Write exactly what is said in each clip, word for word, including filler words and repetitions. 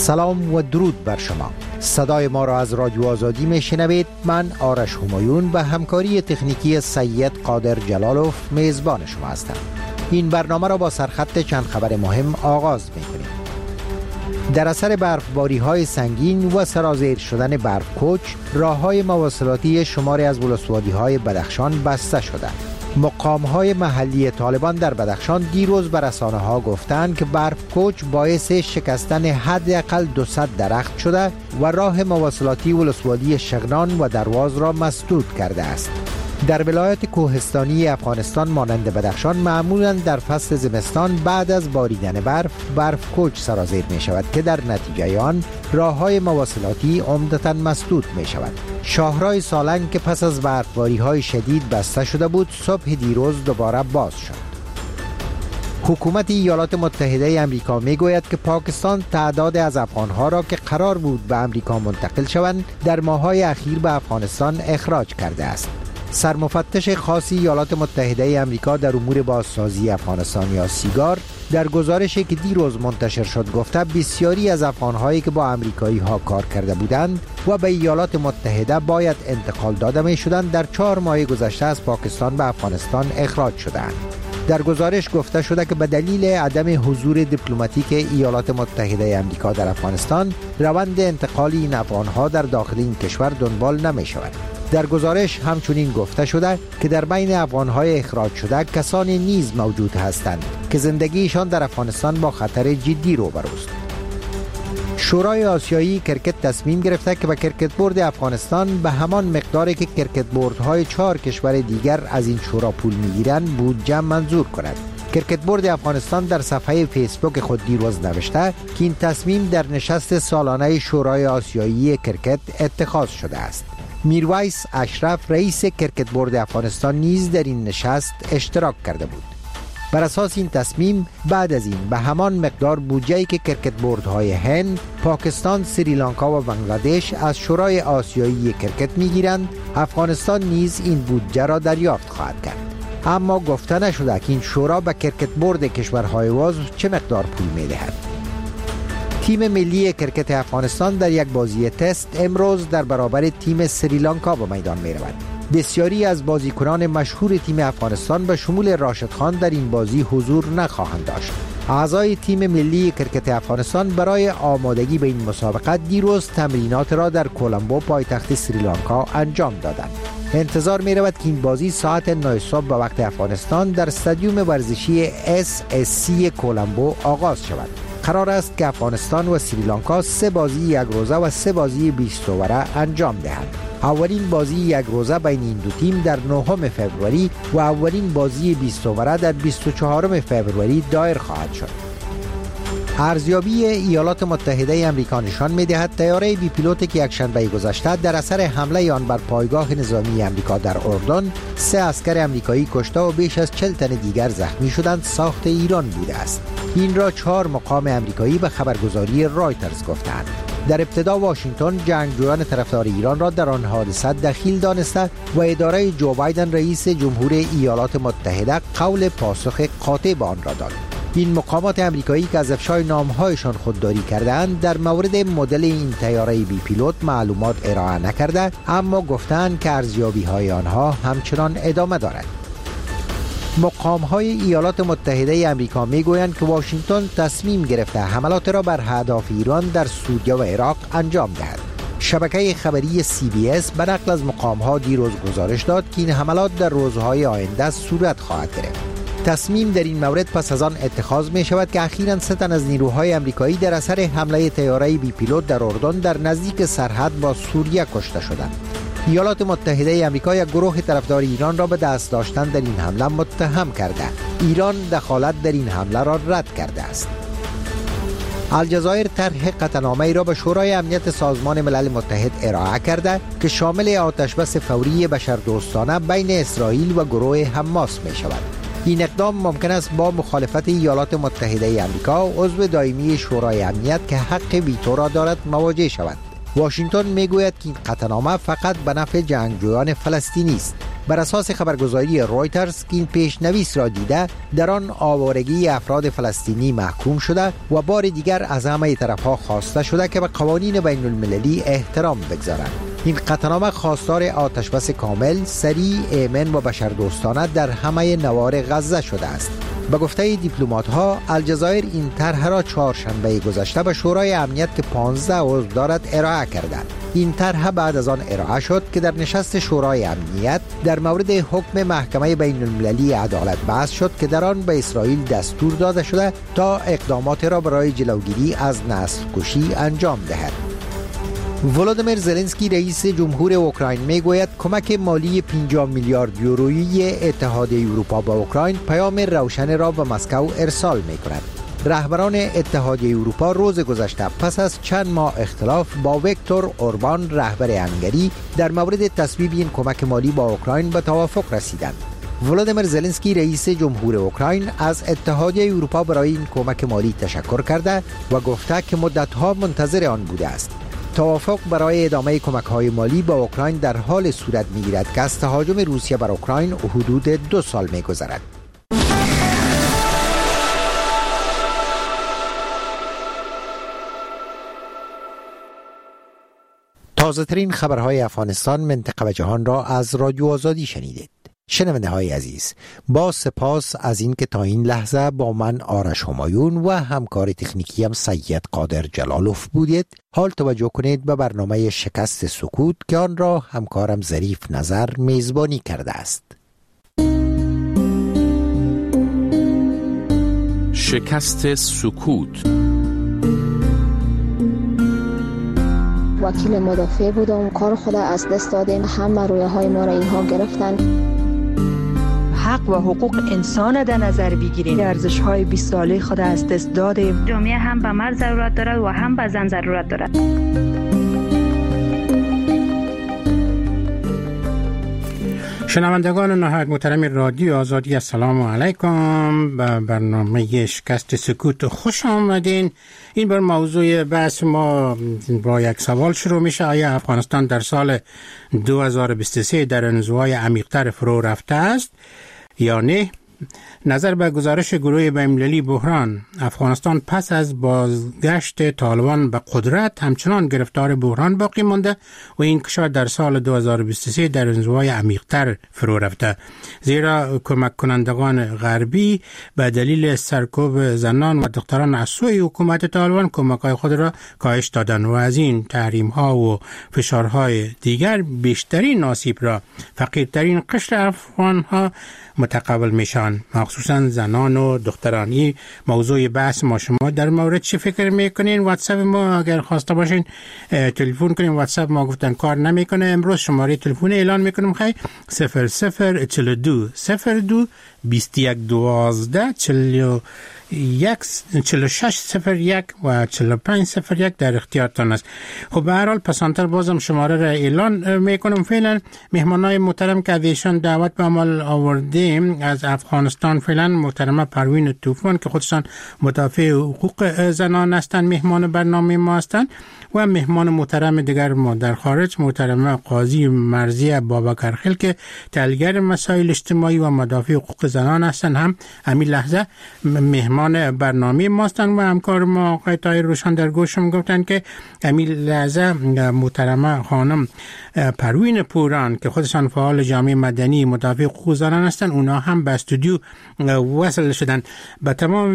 سلام و درود بر شما. صدای ما را از رادیو آزادی میشنوید. من آرش همایون به همکاری تکنیکی سید قادر جلالوف میزبان شما هستم. این برنامه را با سرخط چند خبر مهم آغاز میکنیم. در اثر برفباری های سنگین و سرازیر شدن برف کوچ، راه های مواصلاتی شماری از ولسوالی های بدخشان بسته شده. مقام های محلی طالبان در بدخشان دیروز به رسانه ها گفتند که برف کوچ باعث شکستن حداقل دویست درخت شده و راه مواصلاتی ولسوالی شغنان و درواز را مسدود کرده است. در ولایت کوهستانی افغانستان مانند بدخشان معمولاً در فصل زمستان بعد از باریدن برف برف کوچ سرازیر می شود که در نتیجه آن راه‌های مواصلاتی عمدتاً مسدود می شود. شاهراه سالنگ که پس از برفباری های شدید بسته شده بود صبح دیروز دوباره باز شد. حکومت ایالات متحده آمریکا می گوید که پاکستان تعداد از افغانها را که قرار بود به آمریکا منتقل شوند در ماه‌های اخیر به افغانستان اخراج کرده است. سرمفتش خاص ایالات متحده آمریکا در امور بازسازی افغانستان یا سیگار در گزارشی که دیروز منتشر شد گفته بسیاری از افغانهایی که با آمریکایی ها کار کرده بودند و به ایالات متحده باید انتقال داده می شدند در چهار ماه گذشته از پاکستان به افغانستان اخراج شدند. در گزارش گفته شده که به دلیل عدم حضور دیپلماتیک ایالات متحده آمریکا در افغانستان روند انتقال این افغانها در داخل این کشور دنبال نمی شود. در گزارش همچنین گفته شده که در بین افغانهای اخراج شده کسانی نیز موجود هستند که زندگیشان در افغانستان با خطر جدی روبروست. شورای آسیایی کرکت تصمیم گرفته که به کرکت بورد افغانستان به همان مقداری که کرکت بوردهای چهار کشور دیگر از این شورا پول میگیرند بودجه منظور کند. کرکت بورد افغانستان در صفحه فیسبوک خود دیروز نوشته که این تصمیم در نشست سالانه شورای آسیایی کرکت اتخاذ شده است. میرویس اشرف رئیس کرکت بورد افغانستان نیز در این نشست اشتراک کرده بود. بر اساس این تصمیم بعد از این به همان مقدار بودجه‌ای که کرکت بوردهای هند، پاکستان، سریلانکا و بنگلادش از شورای آسیایی کرکت میگیرند، افغانستان نیز این بودجه را دریافت خواهد کرد. اما گفته نشده که این شورا به کرکت بورد کشورهای عضو چه مقدار پول میدهد. تیم ملی کرکت افغانستان در یک بازی تست امروز در برابر تیم سریلانکا به میدان می رود. بسیاری از بازیکنان مشهور تیم افغانستان به شمول راشد خان در این بازی حضور نخواهند داشت. اعضای تیم ملی کرکت افغانستان برای آمادگی به این مسابقه دیروز تمرینات را در کولمبو پایتخت سریلانکا انجام دادند. انتظار می رود که این بازی ساعت نه صبح به وقت افغانستان در استادیوم ورزشی اس اس سی کولمبو آغاز شود. قرار است که افغانستان و سریلانکا سه بازی یک روزه و سه بازی بیست اووره انجام دهند. اولین بازی یک روزه بین این دو تیم در نهم فوریه و اولین بازی بیست اووره در بیست و چهارم فوریه دایر خواهد شد. ارزیابی ایالات متحده آمریکا نشان می‌دهد طیاره بی پیلوت که یکشنبه گذشته در اثر حمله آن بر پایگاه نظامی آمریکا در اردن سه عسکر آمریکایی کشته و بیش از چهل تن دیگر زخمی شدند ساخت ایران بوده است. این را چهار مقام آمریکایی به خبرگزاری رایترز گفتند. در ابتدا واشنگتن جنگجویان طرفدار ایران را در آن حادثه دخیل دانسته و اداره جو بایدن رئیس جمهور ایالات متحده قول پاسخ قاطع به آن را داد. این مقامات آمریکایی که از افشای نام‌هایشان خودداری کردند در مورد مدل این طیاره بی پیلوت معلومات ارائه نکرده، اما گفتند که ارزیابی‌های آنها همچنان ادامه دارد. مقام‌های ایالات متحده آمریکا می‌گویند که واشنگتن تصمیم گرفته حملات را بر اهداف ایران در سوریه و عراق انجام دهد. شبکه خبری سی بی اس به نقل از مقام‌ها دیروز گزارش داد که این حملات در روزهای آینده صورت خواهد گرفت. تصمیم در این مورد پس از آن اتخاذ می شود که اخیراً سه تن از نیروهای آمریکایی در اثر حمله طیاره بی پیلوت در اردن در نزدیک سرحد با سوریه کشته شدند. ایالات متحده آمریکا یک گروه طرفدار ایران را به دست داشتن در این حمله متهم کرده. ایران دخالت در این حمله را رد کرده است. الجزایر طرح قطعنامه‌ای را به شورای امنیت سازمان ملل متحد ارائه کرده که شامل آتشبس فوری بشردوستانه بین اسرائیل و گروه حماس می شود. این اقدام ممکن است با مخالفت ایالات متحده آمریکا عضو دائمی شورای امنیت که حق ویتو را دارد مواجه شود. واشنگتن میگوید که این قطعنامه فقط به نفع جنگجویان فلسطینی است. بر اساس خبرگزاری رویترز این پیشنویس را دیده در آن آوارگی افراد فلسطینی محکوم شده و بار دیگر از همه طرفها خواسته شده که به قوانین بین المللی احترام بگذارند. این قطعنامه خواستار آتشبس کامل، سریع، ایمن و بشردوستانه در همه نوار غزه شده است. به گفته دیپلمات‌ها، الجزایر این طرح را چهارشنبه گذشته به شورای امنیت که پانزده عضو دارد ارائه کرده. این طرح بعد از آن ارائه شد که در نشست شورای امنیت در مورد حکم محکمه بین المللی عدالت بحث شد که در آن به اسرائیل دستور داده شده تا اقدامات را برای جلوگیری از نسل کشی انجام دهد. ولادیمیر زلنسکی رئیس جمهور اوکراین میگوید کمک مالی پنجاه میلیارد یورویی اتحادیه اروپا به اوکراین پیام روشن را به مسکو ارسال می‌کند. رهبران اتحادیه اروپا روز گذشته پس از چند ماه اختلاف با ویکتور اوربان رهبر هنگری در مورد تصویب این کمک مالی با اوکراین به توافق رسیدند. ولادیمیر زلنسکی رئیس جمهور اوکراین از اتحادیه اروپا برای این کمک مالی تشکر کرده و گفته که مدت‌ها منتظر آن بوده است. توافق برای ادامه کمک‌های مالی با اوکراین در حال صورت می‌گیرد که از تهاجم روسیه بر اوکراین حدود دو سال می‌گذرد. تازه‌ترین خبرهای افغانستان، منطقه و جهان را از رادیو آزادی شنیدید. شنونده های عزیز، با سپاس از این که تا این لحظه با من آرش همایون و همکار تکنیکی هم سید قادر جلالوف بودید. حال توجه کنید به برنامه شکست سکوت که آن را همکارم ظریف نظر میزبانی کرده است. شکست سکوت. وکیل مدافع بودم، کار خود از دست دادیم، همه رویه های ما را اینها گرفتن. حق و حقوق انسان در نظر بگیریم، ارزش های بیست ساله خود از دست دادیم. جامعه هم به مرد ضرورت دارد و هم به زن ضرورت دارد. شنوندگان نهایت محترم رادیو آزادی، السلام علیکم. به برنامه شکست سکوت خوش آمدین. این بار موضوع بحث ما با یک سوال شروع میشه: آیا افغانستان در سال دو هزار و بیست و سه در انزوای عمیق‌تر فرو رفته است یا نه؟ نظر به گزارش گروه بین‌المللی بحران، افغانستان پس از بازگشت طالبان به قدرت همچنان گرفتار بحران باقی مانده و این کشور در سال دو هزار و بیست و سه در انزوای عمیق‌تر فرو رفته، زیرا کمک کنندگان غربی به دلیل سرکوب زنان و دختران از سوی حکومت طالبان کمک‌های خود را کاهش دادند و از این تحریم‌ها و فشارهای دیگر بیشترین آسیب را فقیرترین قشر افغان‌ها متقبل میشن، مخصوصا زنان و دخترانی. موضوع بحث ما، شما در مورد چی فکر میکنین؟ واتساپ ما اگر خواسته باشین تلفن کنین. واتساپ ما گفتن کار نمیکنه. امروز شماره تلفن اعلان میکنم: خیلی صفر صفر چهل و دو صفر دو بیست و یک دوازده چهل یک چهل و شش صفر یک و چهل و پنج صفر یک در اختیارتان است. خب به هر حال پسانتر بازم شماره را اعلان میکنم. فعلا مهمانای محترم که ایشان دعوت به عمل آوردیم از افغانستان، فعلا محترمه پروین طوفان که خودشان مدافع حقوق زنان هستند، مهمان برنامه ما هستند، و مهمان محترم دیگر ما در خارج محترمه قاضی مرضیه بابکرخیل که تحلیلگر مسائل اجتماعی و مدافع حقوق زنان هستند، هم همین لحظه مهمان برنامه ما هستند. و همکار ما آقای طاهر روشن در گوشم گفتن که همین لحظه محترمه خانم پروین پوران که خودشان فعال جامعه مدنی مدافع حقوق زنان هستند، اونا هم به استودیو وصل شدن. به تمام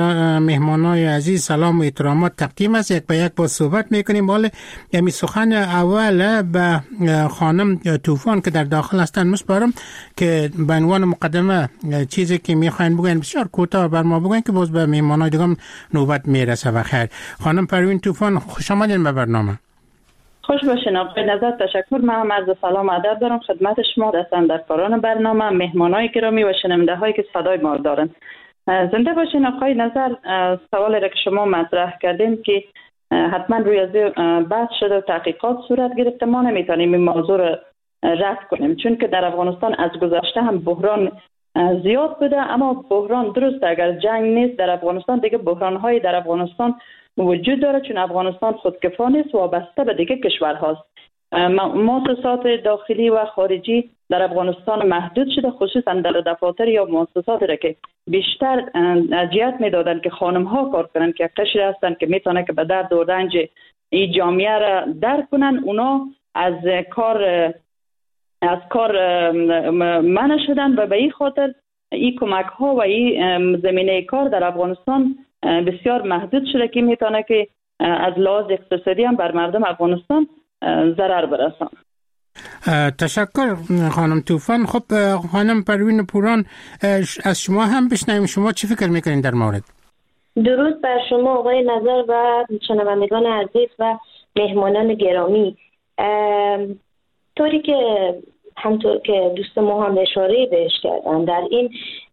مهمانای عزیز سلام و احترامات تقدیم است. یک به یک با صحبت میکنیم. حالا یعنی سخن اول به خانم طوفان که در داخل هستند مسپارم که به عنوان مقدمه چیزی که میخواین بگن بسیار کوتاه بر ما بگن که باز به مهمانای دیگه نوبت میرسه. و خیر، خانم پروین طوفان خوش آمدین به برنامه. خوش باشین آقای نظر. تشکر. من هم عرض سلام و ادب دارم خدمت شما، دستاندرکاران برنامه، مهمانای گرامی و شنونده هایی که صدای ما دارن. زنده باشین آقای نظر. سوالی را که شما مطرح کردین که حتما روی از بحث شده و تحقیقات صورت گرفته، ما نمیتونیم این موضوع را رد کنیم، چون که در افغانستان از گذشته هم بحران زیاد بوده، اما بحران درست اگر جنگ نیست در افغانستان دیگه بحران های در افغانستان وجود داره، چون افغانستان خودکفا نیست، وابسته به دیگه کشورهاست. مؤسسات داخلی و خارجی در افغانستان محدود شده، خصوصا در دفاتر یا مؤسساتی را که بیشتر اذیت میدادن که خانم ها کار کنن، که قشری هستن که میتونه که به درد و رنج این جامعه را درک کنن، اونا از کار از کار منع شدن و به این خاطر این کمک ها و این زمینه کار در افغانستان بسیار محدود شده که میتونه که از لحاظ اقتصادی هم بر مردم افغانستان ضرر برسان. تشکر خانم طوفان. خب خانم پروین پوران، از شما هم بشنویم، شما چی فکر میکنین در مورد؟ درود بر شما آقای نظر و شنوندگان عزیز و مهمانان گرامی. طوری که همطور که دوست ما هم اشاره بهش کردن، در این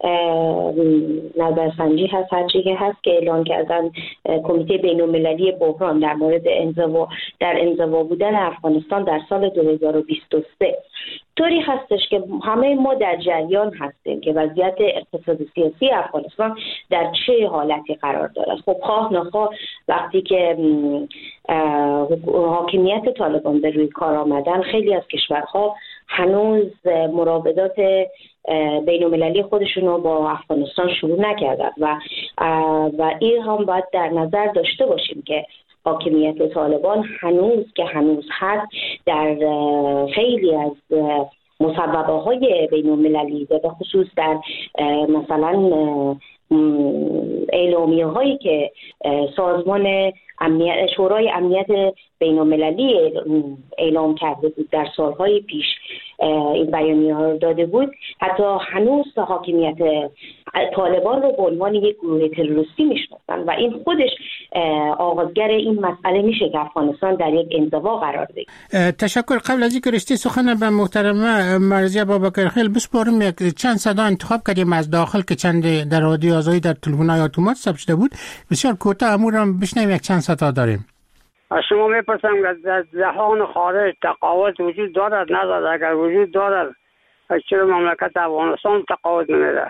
نظرسنجی هست، هرچی که هست که اعلان کردن کمیته بین‌المللی بحران در مورد انزوا در انزوا بودن افغانستان در سال دو هزار و بیست و سه، طوری هستش که همه ما در جریان هستیم که وضعیت اقتصادی سیاسی افغانستان در چه حالتی قرار دارد. خب خواه نخواه وقتی که حاکمیت طالبان به روی کار آمدن، خیلی از کشورها هنوز مراودات بین المللی خودشون رو با افغانستان شروع نکردن و و این هم باید در نظر داشته باشیم که حاکمیت طالبان هنوز که هنوز هست در خیلی از مصوبه های بین المللی و به خصوص در مثلا اعلامیه هایی که سازمان امنیت شورای امنیت بین المللی اعلام کرده بود در سالهای پیش، این بیانیه ها رو داده بود، حتی هنوز حاکمیت طالبان رو به عنوان یک گروه تروریستی میشناسن و این خودش آغازگر این مسئله میشه که افغانستان در یک انزوا قرار بگیره. تشکر. قبل از اینکه رشته سخن به محترمه مرضیه بابکرخیل بسپارم، یک چند صدا انتخاب کردیم از داخل که چند در رادیو آزادی در تلفن‌های اتومات ثبت شده بود. بسیار کوتاه امورم بشنویم، یک چند صدا داریم. از شما میپرسم که در جهان خارج تقاعد وجود دارد ندارد؟ اگر وجود دارد چرا مملکت افغانستان تقاعد نمیده؟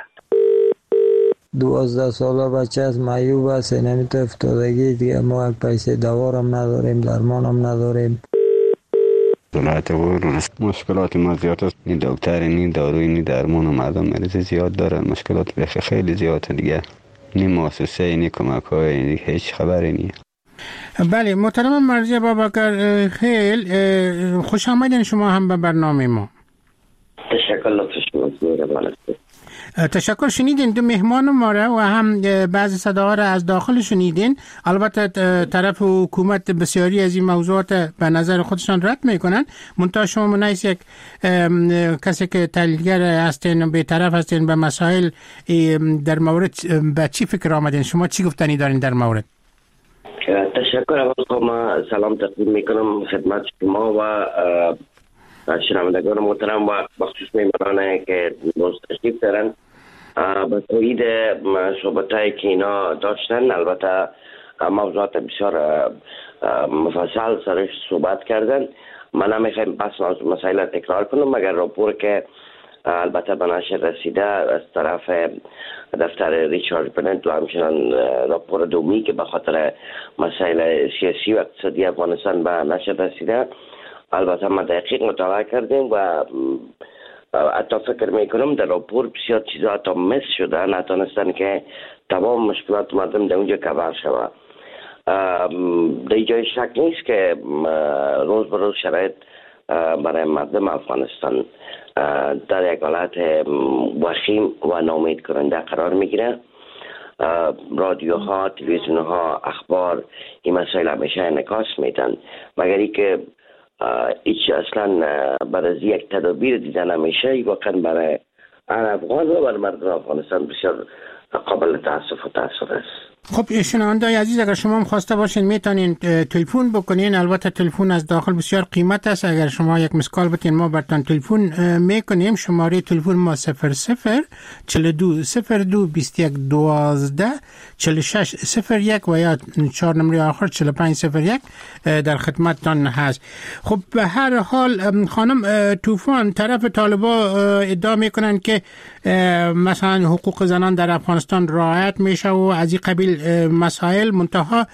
دوازده ساله بچه از معیوب است، نمیتو افتادگی دیگه، ما یک پیسه دوارم نداریم، درمانم نداریم. دولت مشکلات ما زیاد است، نی دکتر نی داروی نی درمان و مردم مریض زیاد دارن، مشکلات بخی خیلی زیاده دیگه، نی مؤسسه نی کمک های نی هیچ خبری نی. بله محترم مرضیه بابکر خیل، خوش آمدین شما هم به برنامه ما. تشکر لطف شما. تشکر. شنیدین دو مهمان ما را و هم بعضی صداها را از داخل شنیدین. البته طرف حکومت بسیاری از این موضوعات به نظر خودشان رد میکنن، منتها شما منیس یک کسی که تحلیلگر هستین و به طرف هستین به مسائل در مورد به چی فکر آمدین؟ شما چی گفتنی دارین در مورد؟ تشکر. اول ما سلام تقدیم میکنم خدمت شما و شنوندگان محترم و بخصوص میمانان که باز تشریف دارن. به تویید صحبتایی که اینا داشتن، البته موضوعات بسیار مفصل سرش صحبت کردن. من نمیخوایم بس مسائل تکرار کنم، مگر راپور که البته به نشر رسیده از طرف دفتر ریچارد بنت و همچنان راپور دومی که به خاطر مسائل سیاسی و اقتصادی افغانستان به نشر رسیده، البته ما دقیق مطالعه کردیم و حتی فکر میکنم در راپور بسیار چیزا حتی مس شده، نتونستن که تمام مشکلات مردم در اونجا کور شود. در جای شک نیست که روز به روز شرایط برای مردم افغانستان در یک حالت وخیم و ناامید کننده قرار میگیره. رادیوها، تلویزیونها، اخبار این مسائل همیشه انعکاس میدن، مگر اینکه هیچ اصلا بعد از یک تدابیر دیدن همیشه واقعا برای افغان و برای مردم افغانستان بسیار قابل تاسف و تأسف است. خب شنونده‌های عزیز، اگر شما هم خواسته باشین میتونین تلفن بکنین. البته تلفن از داخل بسیار قیمت است، اگر شما یک مسکال بتین ما براتون تلفن میکنیم. شماره تلفن ما صفر صفر چهل و دو صفر دو بیست و یک دوازده چهل و شش صفر یک و یا چهار نمره آخر چهل و پنج صفر یک در خدمتتان هست. خب به هر حال خانم طوفان، طرف طالبا ادعا میکنن که مثلا حقوق زنان در افغانستان رعایت میشه و از این قبیل مسائل. منتها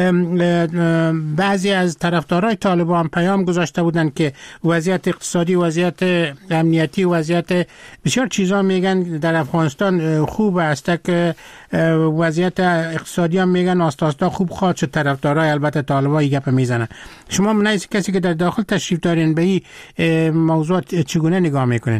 بعضی از طرفدارای طالبان پیام گذاشته بودند که وضعیت اقتصادی، وضعیت امنیتی، وضعیت بسیار چیزا میگن در افغانستان خوب است، که وضعیت اقتصادی هم میگن آستا آستا خوب خواهد شد. طرفدارای البته طالبان گپ میزنن. شما من از کسی که در داخل تشریف دارین به این موضوع چگونه نگاه میکنین؟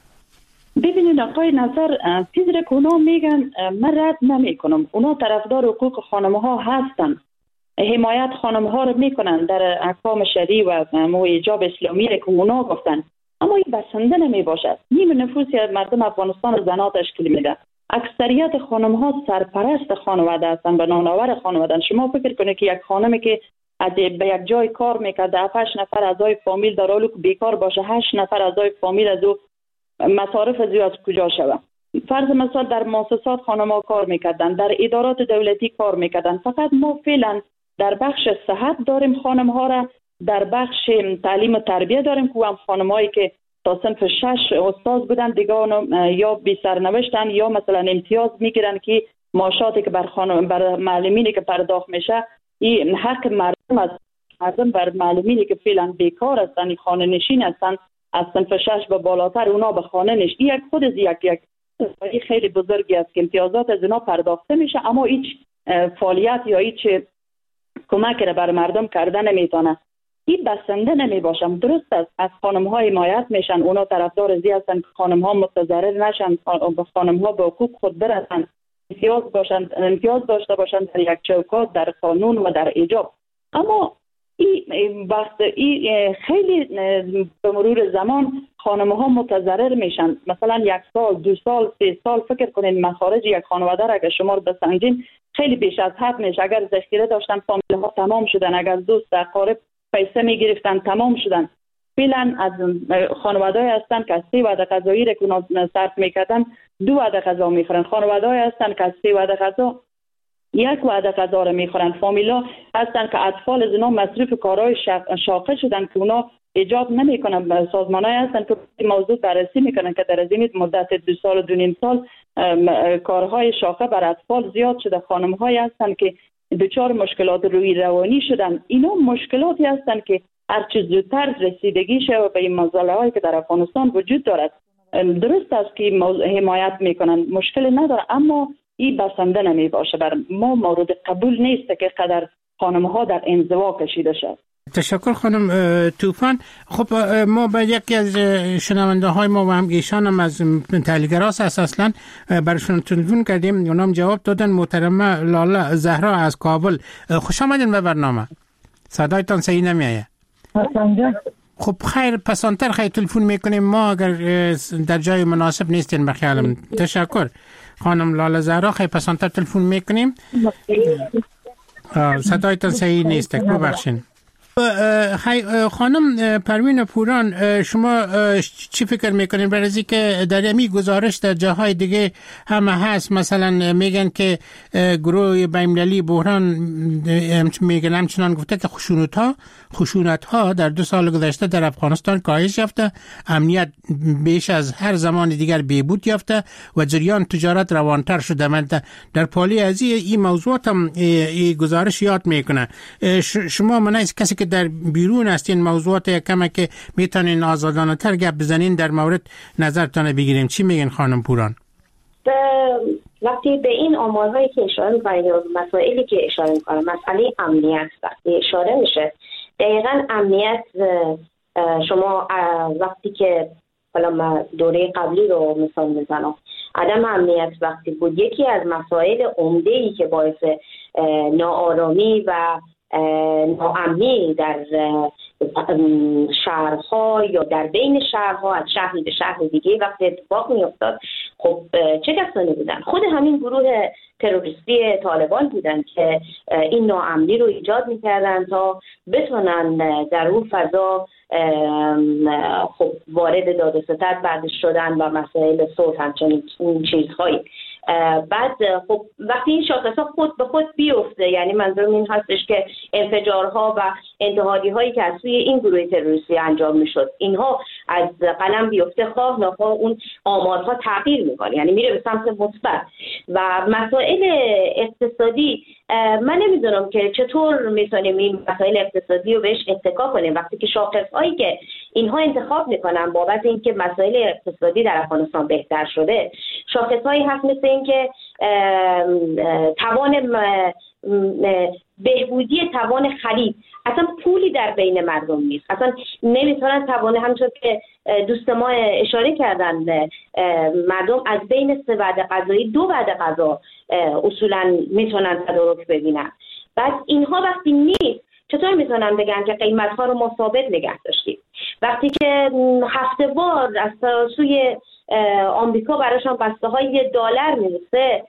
ببینید آقای نظر، چیزی که اونا میگن من رد نمی کنم. اونا طرفدار حقوق خانم ها هستن، حمایت خانم ها رو میکنن در احکام شرعی و حجاب اسلامی که اونا گفتن، اما این بسنده نمی باشد. نیم نفوسی از مردم افغانستان زنها تشکیل میده. اکثریت خانم ها سرپرست خانواده هستن و نانآور خانواده. شما فکر کنید که یک خانمی که از به یک جای کار میکرده، هشت نفر اعضای فامیل در حالی که بیکار باشه، هشت نفر اعضای فامیل از او مصارف از از کجا شوه؟ فرض مثال در مؤسسات خانم‌ها کار میکردن، در ادارات دولتی کار میکردن. فقط ما فعلا در بخش صحت داریم خانم‌ها را، در بخش تعلیم و تربیه داریم که هم خانم‌هایی که تا صنف شش استاد بودن دیگه یا بی سرنوشتن یا مثلا امتیاز میگیرن که معاشاتی که بر خانم بر معلمینی که پرداخت میشه این حق مردم از مردم بر معلمینی که فعلا بیکار هستن، خانه نشین هستن، از صنف شش به بالاتر اونا به خانه نشین. یک خود از یک یک خیلی بزرگی است که امتیازات از اونا پرداخته میشه، اما هیچ فعالیت یا هیچ کمک را بر مردم کرده نمیتونه. این بسنده نمی باشم. درست است از خانم ها حمایت میشن، اونا طرفدار زی هستن که خانم ها متضرر نشن، خانم ها به حقوق خود برسن، امتیاز باشن، امتیاز داشته باشن در یک چوکات، در قانون و در ایجاب. اما این وقت این خیلی به مرور زمان خانم ها متضرر میشن. مثلا یک سال، دو سال، سه سال فکر کنین مخارج یک خانواده را اگر شما رو بسنجین خیلی بیش از حد میشه. اگر ذخیره داشتن فامیل ها تمام شدن، اگر دوست اقارب پیسه میگرفتن تمام شدن. فعلا از خانواده‌ای هستن که سه وعده غذایی را که صرف میکردن دو وعده غذا میخورن. خانواده‌ای هستن که سه وعده غذا یک وعده غذا را میخورن. فامیلا هستن که اطفال از اینا مصروف کارهای شاقه شدن که اونا ایجاب نمیکنن. سازمانایی هستن که موضوع بررسی میکنن که در این مدت دو سال و دو نیم سال کارهای شاقه بر اطفال زیاد شده. خانم‌هایی هستن که دچار مشکلات روحی روانی شدن. اینا مشکلاتی هستن که هر چه زودتر رسیدگی شه به این مسائلی که در افغانستان وجود دارد. درست است که حمایت میکنن، مشکل نداره، اما این بسنده نمی باشه. بر ما مورد قبول نیست که قدر خانم ها در انزوا کشیده شد. تشکر خانم طوفان. خب ما به یکی از شنونده های ما و هم ایشان هم از تحلیلگراس اساساً برشون تلفن کردیم، اونا هم جواب دادن. محترمه لاله زهرا از کابل، خوش آمدین به برنامه. صدایتان صحیح نمیایه. خب خیر، پسانتر خیلی تلفن میکنیم ما اگر در جای مناسب نیستین بخیالم. تشکر خانم لاله زهرا، خیلی پسانتر تلفن میکنیم. صدایتان صحیح نیست، ببخشین. خانم پروین پوران، شما چی فکر میکنین برای از اینکه در این گزارش در جاهای دیگه هم هست، مثلا میگن که گروه بین‌المللی بحران میگن همچنان گفته که خشونت ها خشونت ها در دو سال گذشته در افغانستان کاهش یافته، امنیت بیش از هر زمان دیگر بهبود یافته و جریان تجارت روانتر شده. من در پالی از این موضوعات هم این گزارش یاد میکنه. شما من از کسی که در بیرون هستین موضوعات یکمه که میتونین آزادانه تر گپ بزنین در مورد نظرتان بگیریم. چی میگین خانم پوران؟ وقتی به این آمارهایی که اشاره میکنید یا مسائلی که اشاره میکنید، مسئله امنیت وقتی اشاره میشه، دقیقا امنیت شما وقتی که حالا ما دوره قبلی رو مثال میزنم، عدم امنیت وقتی بود یکی از مسائل عمده‌ای که باعث ناآرامی و ناامنی در شهرها یا در بین شهرها از شهری به شهر دیگه وقتی اتفاق می افتاد، خب چه کسانی بودن؟ خود همین گروه تروریستی طالبان بودن که این ناامنی رو ایجاد میکردن تا بتونن در اون فضا خب وارد داد و ستد بعدش شدن و مسائل صلح همچنین چیزهایی. بعد خب وقتی این شاخص‌ها خود به خود بیفته، یعنی منظورم این هستش که انفجارها و انتحاری هایی که از سوی این گروه تروریستی انجام میشد اینها از قلم بیفته، خواه نخواه اون آمارها تغییر میکنه، یعنی میره به سمت مثبت. و مسائل اقتصادی من نمیدونم که چطور میتونیم این مسائل اقتصادی رو بهش اتکا کنیم وقتی که شاخص‌هایی که اینها انتخاب میکنن بابت اینکه مسائل اقتصادی در افغانستان بهتر شده، شاخص‌هایی هست مثل اینکه توان بهبودی توان خرید، اصلا پولی در بین مردم نیست، اصلا نمیتونن توان، همونطور که دوست ما اشاره کردن مردم از بین سه وعده غذایی دو وعده غذا اصولا میتونن تدارک ببینن. بعد اینها وقتی نیست چطور میتونن بگن که قیمت ها رو ما ثابت نگه داشتیم وقتی که هفته وار از سوی آمریکا براشون بسته های دلار میرسه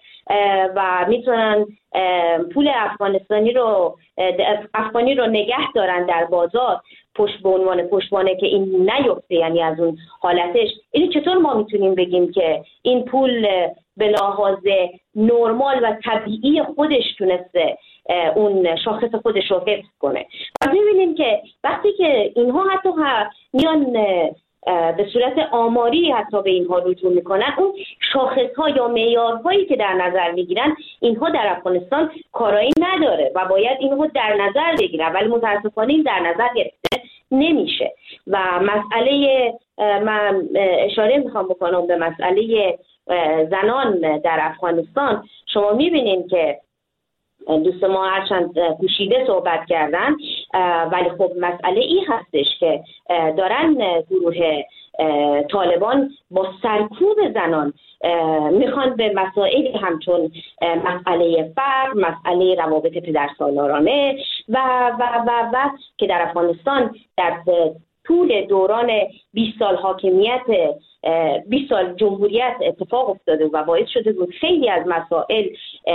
و میتونن پول افغانستانی رو افغانی رو نگه دارن در بازار پشت به عنوان پشتوانه که این نیفته، یعنی از اون حالتش. این چطور ما میتونیم بگیم که این پول به لحاظ نرمال و طبیعی خودش تونسته اون شاخص خودش رو حفظ کنه؟ و میبینیم که وقتی که اینها حتی میان به صورت آماری حتی به اینها رجوع میکنن، اون شاخص‌ها یا معیارهایی که در نظر میگیرن اینها در افغانستان کارایی نداره و باید اینها در نظر بگیرن، ولی متاسفانه این در نظر گرفته نمیشه. و مسئله من اشاره میخوام بکنم به مسئله زنان در افغانستان. شما میبینین که دوست ما هرچند پوشیده صحبت کردن، ولی خب مسئله این هستش که دارن گروه طالبان با سرکوب زنان میخوان به مسائلی همچون مسئله فقر، مسئله روابط پدرسالارانه و و و و که در افغانستان در طول دوران بیست سال حاکمیت، بیست سال جمهوریت اتفاق افتاده و باعث شده بود خیلی از مسائل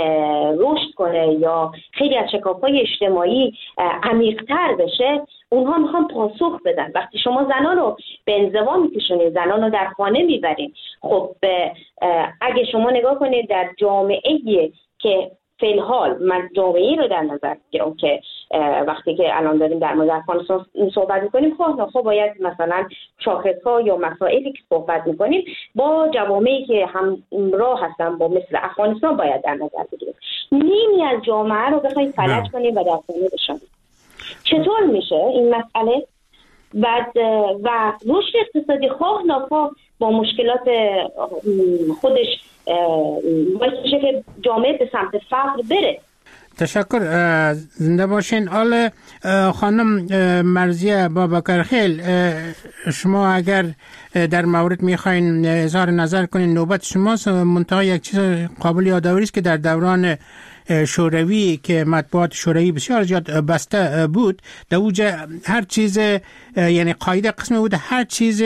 رشد کنه یا خیلی از شکاف‌های اجتماعی عمیق‌تر بشه، اونها میخوان پاسخ بدن. وقتی شما زنان رو به انزوا میکشونید، زنان رو در خانه میبرید، خب اگه شما نگاه کنید در جامعه‌ای که فی الحال من جامعه‌ای رو در نظر بگیرم که وقتی که الان داریم در مورد افغانستان صحبت می‌کنیم، خواه نخواه باید مثلا شاخص‌ها یا مسائلی که صحبت می‌کنیم با جوامعی که همراه هستن با مثل افغانستان باید در نظر بگیریم. نیمی از جامعه رو بخوایم فلج کنیم و در خانه بشونیم. چطور میشه این مسئله؟ بعد و رشد اقتصادی خواه نخواه با مشکلات خودش باعث میشه که جامعه به سمت فقر بره. تشکر، زنده باشین. آل خانم مرضیه بابکرخیل، شما اگر در مورد میخواین اظهار نظر کنین نوبت شماست. منتها یک چیز قابل یادآوری است که در دوران شوروی که مطبوعات شوروی بسیار زیاد بسته بود، در اوج هر چیز، یعنی قاعده قسمی بود هر چیز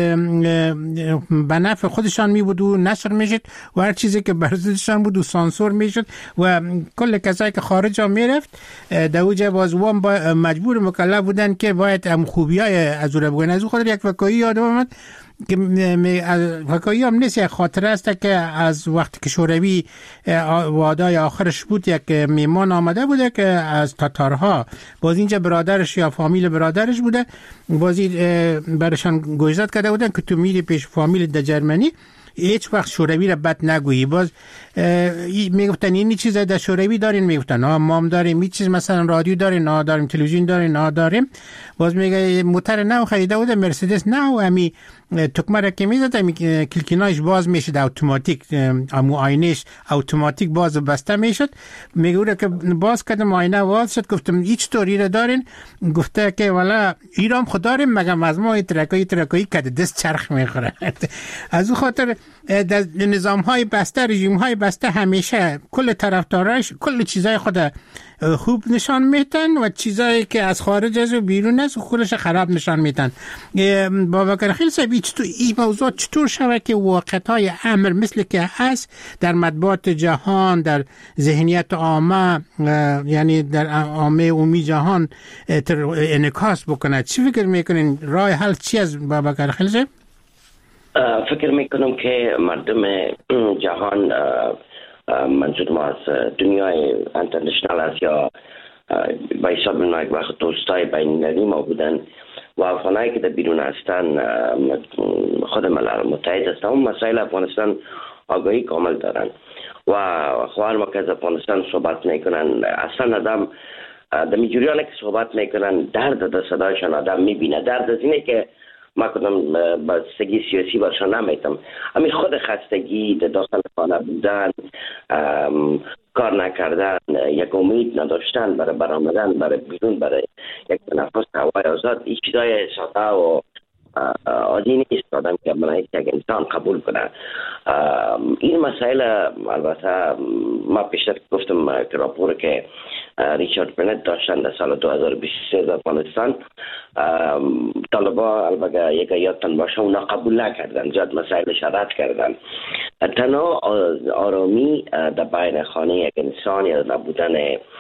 به نفع خودشان می بود و نشر میشد و هر چیزی که بر ضدشان بود و سانسور میشد و کل کسایی که خارج ها میرفت در اوج بازوان مجبور مکلف بودن که باید هم خوبی های از او را بگوین. از او خاطر یک وکایی یادم آمد که وکایی هم نیست، یک خاطره است که از وقتی که شوروی وعده آخرش بود، یک میمان آمده بوده که از تاتارها، باز اینجا برادرش یا فامیل برادرش بوده، بازی برشان گوشزد کرده بودن که تو میری پیش فامیل در جرمنی هیچ وقت شوروی را بد نگویی. باز میگفتن این چیز در شوروی دارین، میگفتن ها ما داریم این چیز، مثلا رادیو دارین، نه داریم، تلویزیون دارین، نه داریم. باز میگه موتر نو خریده بوده، مرسدس نو، امی تکمه را که میزد امی کلکینایش باز میشد اتوماتیک، امو آینهش اتوماتیک باز بسته میشد. میگه که باز کردم آینه باز شد، گفتم هیچ طوری را دارین؟ گفته که والا ایران خود داریم، مگم از ما ترکایی ترکایی کده دست چرخ میخوره. از اون خاطر در نظام های بسته، رژیم های بسته همیشه کل طرفداراش کل چیزای خود خوب نشان میتن و چیزایی که از خارج از و بیرون است خودش خراب نشان میتن. بابکرخیل صاحب این موضوع چطور شود که واقعیت‌های امر مثل که هست در مطبوعات جهان، در ذهنیت عامه، یعنی در عامه عمومی جهان انعکاس بکنه؟ چی فکر میکنین راه حل چی از بابکرخیل صاحب؟ فکر میکنم که مردم جهان منظور ما از دنیای انترنشنال است یا به حساب یک وقت دوستای بین المللی ما بودن و افغانایی که در بیرون هستن خود ملل متحد هستن اون مسائل افغانستان آگاهی کامل دارن و خواهر ما که از افغانستان صحبت میکنن اصلا آدم در میجوریانه که صحبت میکنن درد در صدایشان آدم میبینه. درد از اینه که ما کدام بستگی سیاسی برشان نمیتم همین خود خستگی در داخل خانه بودن کار نکردن یک امید نداشتن برای برآمدن برای بیرون برای یک تنفس هوای آزاد این چیزای ساده و عادی نیست آدم که من یک انسان قبول کنه. این مسائل البته ما پیشتر گفتم که راپور که ریچارد برنت داشتن در سال دو هزار و بیست و سه در افغانستان طالبا البته یک یادتان باشه اونا قبول نکردن زیاد مسائلش رد کردن. تنها آرامی در بین خانه یک انسان یا نبودن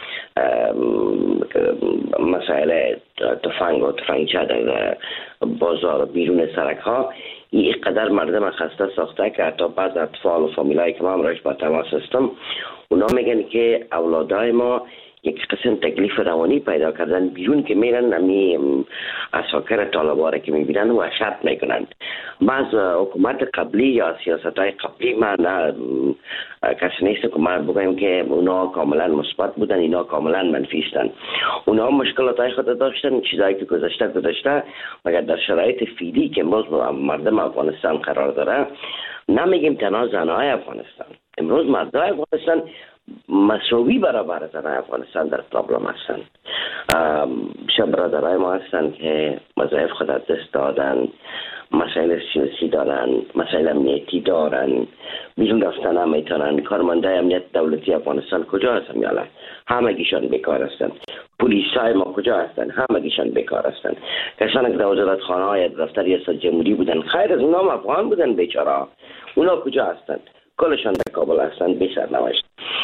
مسائل تفنگ و تفنگچه در بازار بیرون سرک ها این قدر مردم خسته ساخته که حتی بعض اطفال و فامیلایی که ما هم راش با تماس هستم اونا میگن که اولادای ما یک قسم تکلیف روانی پیدا کردن بیرون که میرن امی اساکر طالبا که میبینن و وحشت میکنن. بعض حکومت قبلی یا سیاست های قبلی من نه کسی نیست که من بگویم که اونا کاملا مثبت بودن اینا کاملا منفی هستن. اونا مشکلات های خود داشتن چیزایی که گذشته گذشته مگر در شرایط فعلی که امروز مردم افغانستان قرار داره نمیگیم تنها زنهای افغانستان امروز مردای افغانستان مساوی برابر زنهای افغانستان در پرابلم هستند. شب برادرای ما هستند که وظایف خود از دست دادن مسائل سیاسی دارن مسائل امنیتی دارن بیرون رفتن هم میتونن. کارمنده امنیت دولتی افغانستان کجا هستن؟ یالا همگیشان بیکار هستند. پلیسای ما کجا هستن؟ همگیشان بیکار هستند. کسانی که در وزارت خانه های دفتر ریاست جمهوری بودن خیر از اونا هم افغان بودن بیچاره اونا کجا هستند؟ کلشان در کابل هستند بی سرنوشت.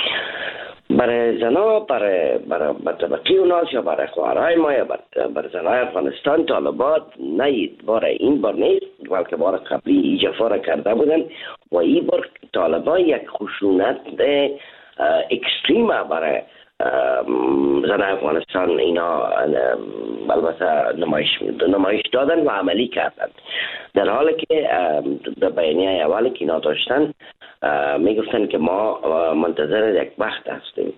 برای زنها برای برای طبقی اوناس یا برای خواهرای ما یا برای زنهای افغانستان طالبات نه برای این بار نیست بلکه بار قبلی ای جفا را کرده بودن و این بار طالبا یک خشونت اکستریم برای زنهای افغانستان اینا البته نمایش نمایش دادن و عملی کردن در حالی که در بیانیه اولی که اینا داشتن میگفتن که ما منتظر یک وقت هستیم.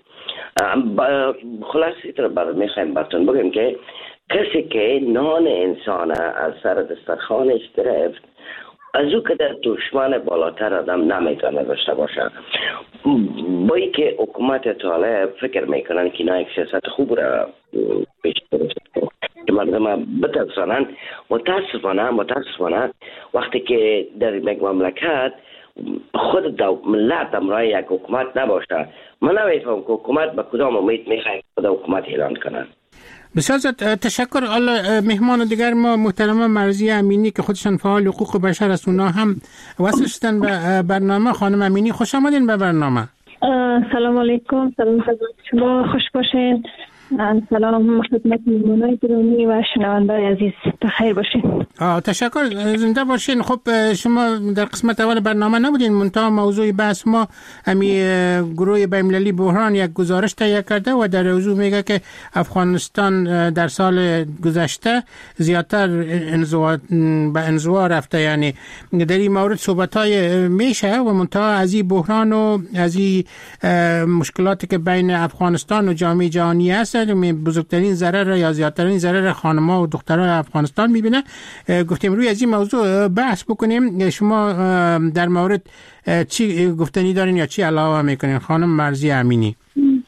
خلاصی تر بر میخوایم براتون بگیم که کسی که نان انسان از سر دسترخوانش گرفت از او که در دشمن بالاتر آدم نمیتونه داشته باشه. بایی که حکومت طالب فکر میکنن که اینا یک سیاست خوب را پیش برسد که مردم بترسانن متاسفانه متاسفانه وقتی که در یک مملکت خود ملت امرای یک حکومت نباشه من نمیفهم که حکومت به کدام امید میخواهیم خود حکومت اعلان کنن. بسیار زیاد تشکر. الله مهمان دیگر ما محترمه مرضیه امینی که خودشان فعال حقوق بشر است اونا هم وصل شدن به برنامه. خانم امینی خوش آمدین به برنامه. سلام علیکم. سلام حضرت شما خوش باشین. سلام خدمت مهمانای گرامی و شنوندگان عزیز بخیر باشین. تشکر زنده باشین. خب شما در قسمت اول برنامه نبودین منتها موضوع بحث ما همی گروه بین‌المللی بحران یک گزارش تهیه کرده و در موضوع میگه که افغانستان در سال گذشته زیادتر انزوا به انزوا رفته یعنی در این مورد صحبت‌های میشه و منتها از این بحران و از این مشکلاتی که بین افغانستان و جامعه جهانی است بزرگترین ضرر یا زیادترین ضرر خانم‌ها و دختران افغانستان میبینه. گفتیم روی از این موضوع بحث بکنیم. شما در مورد چی گفتنی دارین یا چی علاوه میکنین خانم مرضیه امینی؟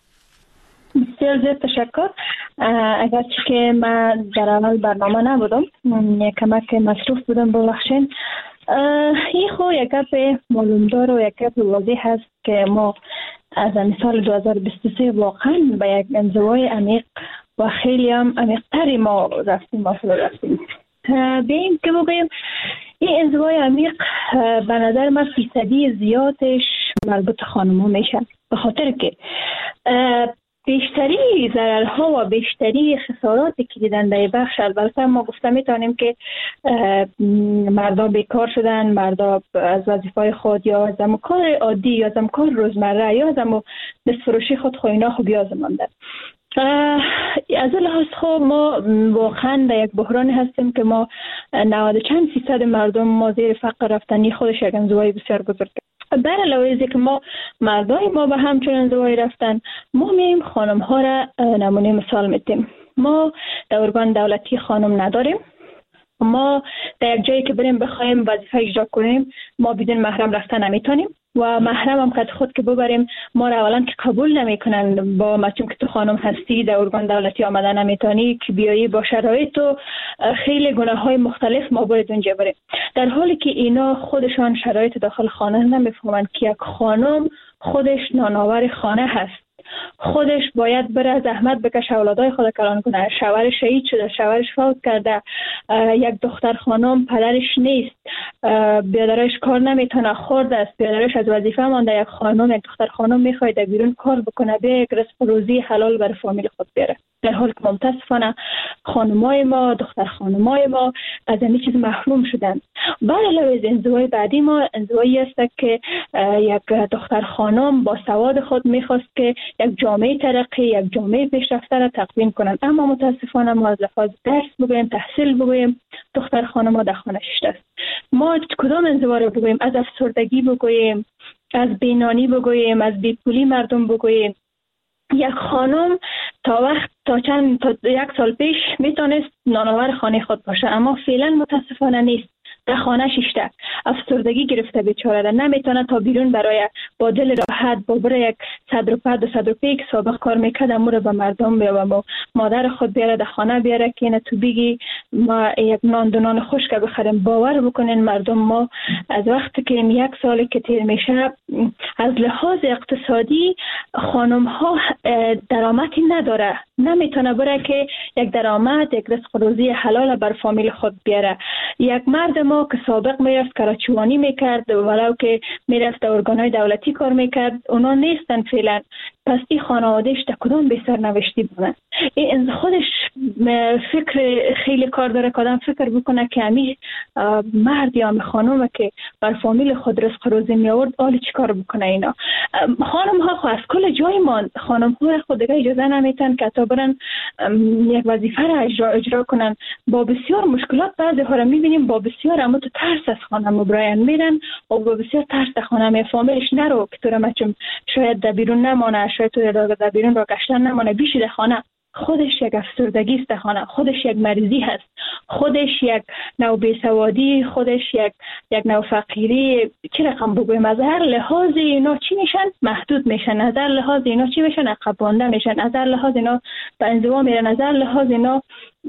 بسیار زیاد تشکر. اگرچه که من در اول برنامه نبودم یک کمک مصروف بودم ببخشین. این خو یک گپ معلومدار و یک گپ واضح هست که ما از سال دو هزار و بیست و سه واقعا به یک انزوای عمیق و خیلی هم عمیق‌تری ما رفتیم واصل رفتیم. بیم که بگویم این انزوای عمیق به نظر من فیصدی زیادش مربوط خانم‌ها میشه به خاطر که بیشتری ضررها و بیشتری خساراتی که دیدن در بخش، البته ما گفته میتونیم که مردم بیکار شدن، مردم از وظیفه خود یا از کار عادی یا از کار روزمره یا از دست فروشی خود خوینا خوب یاد ماندن. از این لحاظ خب ما واقعا در یک بحران هستیم که ما نود و چند فیصد مردم ما زیر فقر رفتنی خودش یک انزوای بسیار بزرگ. بر علاوه از که ما مردای ما به همچون انزوای رفتن، ما میم خانم ها را نمونه مثال میتیم. ما در ارگان دولتی خانم نداریم. ما در یک جایی که بریم بخوایم وظیفه اجرا کنیم ما بدون محرم رفتن نمیتونیم و محرم هم که خود که ببریم ما را اولا که قبول نمیکنن، با مچون که تو خانم هستی در ارگان دولتی آمدن نمیتونی که بیایی با شرایط و خیلی گناه های مختلف ما باید اونجا بریم، در حالی که اینا خودشان شرایط داخل خانه نمیفهمند که یک خانم خودش نانآور خانه هست، خودش باید بره زحمت بکشه اولادای خود کلان کنه، شوهرش شهید شده، شوهرش فوت کرده، یک دختر خانم پدرش نیست، بیادرش کار نمیتونه، خورد است، بیادرش از وظیفه مانده، یک خانم یک دختر خانم میخواد در بیرون کار بکنه به یک رزق روزی حلال برای فامیل خود بیاره، در حالی که متاسفانه خانمای ما دختر خانمای ما از این چیز محروم شدن. بعد علاوه از انزوای بعدی ما انزوایی است که یک دختر خانم با سواد خود میخواست که یک جامعه ترقی یک جامعه پیشرفته را تقویم کنند، اما متاسفانه ما از لحاظ درس بگویم تحصیل بگویم دختر خانم ها در خانه شده است. ما کدام انزوا رو بگویم؟ از افسردگی بگویم، از بینانی بگویم، از بیپولی مردم بگویم. یک خانم تا وقت تا چند تا یک سال پیش میتونست نانآور خانه خود باشه، اما فعلا متاسفانه نیست، در خانه شیشته افسردگی گرفته بیچاره را، نمیتونه تا بیرون برای با دل راحت با بره یک صد روپه دو صد روپه که سابق کار میکرد امو رو به مردم بیاره و مادر خود بیاره در خانه بیاره که اینه تو بگی ما یک نان دو نان خشک بخریم. باور بکنین مردم ما از وقتی که یک سالی که تیر میشه از لحاظ اقتصادی خانم ها درآمدی نداره، نمیتونه بره که یک درآمد یک رزق روزی حلال بر فامیل خود بیاره. یک مرد ما که سابق میرفت کراچوانی میکرد ولو که میرفت ارگانهای دولتی کار میکرد اونا نیستن فعلا، پس این خانوادهش در کدام به سرنوشتی بودن؟ این خودش فکر خیلی کار داره که آدم فکر بکنه که امی مرد یا امی خانومه که بر فامیل خود رزق روزی می آورد آلی چی کار بکنه اینا؟ خانم ها خو از کل جای ما خانم ها خود دیگه اجازه نمیتن که تا برن یک وظیفه را اجرا, اجرا کنن. با بسیار مشکلات بعضی ها را میبینیم، با بسیار اما تو ترس از خانه مبراین میرن و با بسیار ترس از خانه می فامیلش نرو که تو را مچم شاید در بیرون نمانه، شاید تو در بیرون را گشتن نمانه، بیشی در خانه خودش یک افسردگی است، خانه خودش یک مریضی هست، خودش یک نوع بیسوادی، خودش یک یک نوع فقیری، چه رقم بگویم از هر لحاظ اینا چی میشن؟ محدود میشن. از هر لحاظ اینا چی میشن؟ عقب مانده میشن. از هر لحاظ اینا به انزوا میرن. از هر لحاظ اینا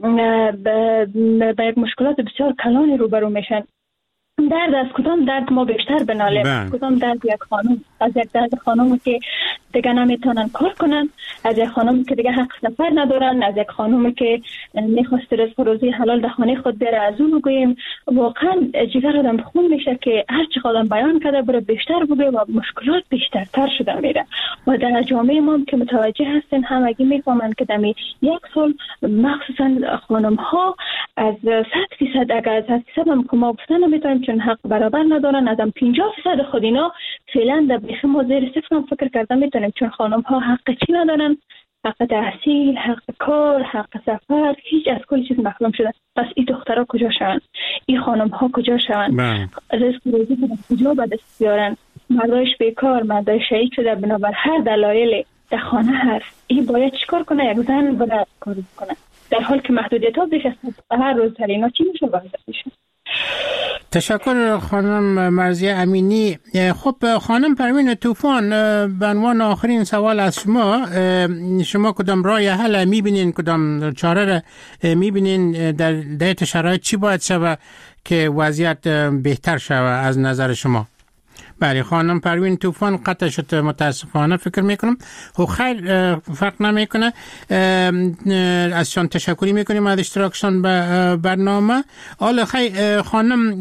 به یک مشکلات بسیار کلانی روبرو میشن. درد از کدام درد ما بیشتر بنالیم؟ بند. کدام درد یک خانم؟ از یک درد خانم که دیگه نمیتونن کار کنن، از یک خانم که دیگه حق سفر ندارن، از یک خانم که میخواست رزق روزی حلال در خانه خود بره از اون بگویم. واقعا جگر آدم خون میشه که هر چی آدم بیان کرده بره بیشتر بگویم و مشکلات بیشتر تر شده میره. و در جامعه ما که متوجه هستن همگی میفهمن که دمی یک سال مخصوصا خانم ها از صد فیصد اگر از صد فیصد هم که ما گفتن نمیتونیم چون حق برابر ندارن، از هم پنجاه فیصد خود اینا فعلا در بیخ ما زیر صفر هم فکر کردن میتونیم چون خانم ها حق چی ندارن؟ حق تحصیل، حق کار، حق سفر، هیچ از کل چیز محروم شدن. پس این دخترها کجا شوند؟ این خانم ها کجا شوند؟ رزق روزی به کجا به دست بیارن؟ مردایش بیکار، مردای شهید شده بنابر هر دلایل در خانه هست. این باید چیکار کنه؟ یک زن باید کار کنه در حال که محدودیت ها بیش از هر روز هر اینا چی میشه باید بشه؟ تشکر خانم مرضیه امینی. خب خانم پروین طوفان، به عنوان آخرین سوال از شما، شما کدام راه حل میبینین، کدام چاره را میبینین در دیت شرایط چی باید شود که وضعیت بهتر شود از نظر شما؟ بله خانم پروین طوفان قطع شد متاسفانه فکر میکنم. خب خیر فرق نمیکنه. از شان تشکری میکنیم از اشتراکشان به برنامه. حالا خیر خانم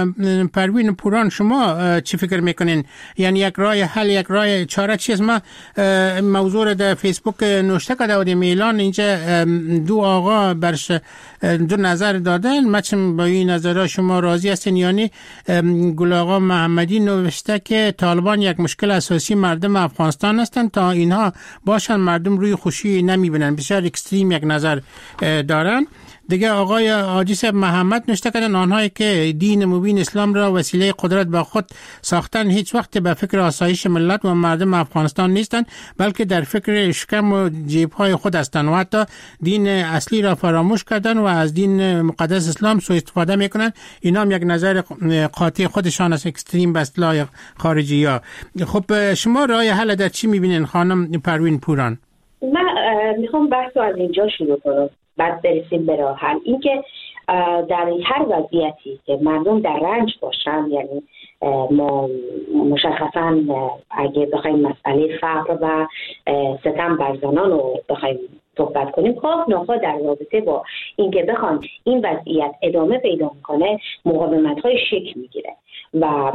پروین پوران شما چی فکر میکنین؟ یعنی یک راه حل، یک راه چاره چیست؟ ما موضوع را در فیسبوک نوشته کرده بودیم اعلان اینجا دو آقا برش دو نظر دادن. مچم با این نظرها شما راضی هستین؟ یعنی گل آقا محمدی نوشته که طالبان یک مشکل اساسی مردم افغانستان هستند، تا اینها باشن مردم روی خوشی نمیبینن. بسیار اکستریم یک نظر دارن. دیگه آقای حاجی صاحب محمد نوشته کردن آنهایی که دین مبین اسلام را وسیله قدرت با خود ساختن هیچ وقت به فکر آسایش ملت و مردم افغانستان نیستند، بلکه در فکر شکم و جیب‌های خود هستند و حتی دین اصلی را فراموش کردن و از دین مقدس اسلام سوء استفاده میکنن. اینا هم یک نظر قاطع خودشان از اکستریم به اصطلاح خارجی‌ها. خب شما راه حل در چی میبینین خانم پروین پوران؟ من میخوام بحث از اینجا شروع کنم بعد برسیم به راه حل. اینکه در هر وضعیتی که مردم در رنج باشن، یعنی ما مشخصا اگه بخوایم مسئله فقر و ستم بر زنان رو بخوایم صحبت کنیم، خواه ناخواه در رابطه با اینکه بخوان این وضعیت ادامه پیدا کنه مقاومت‌های شکل میگیره و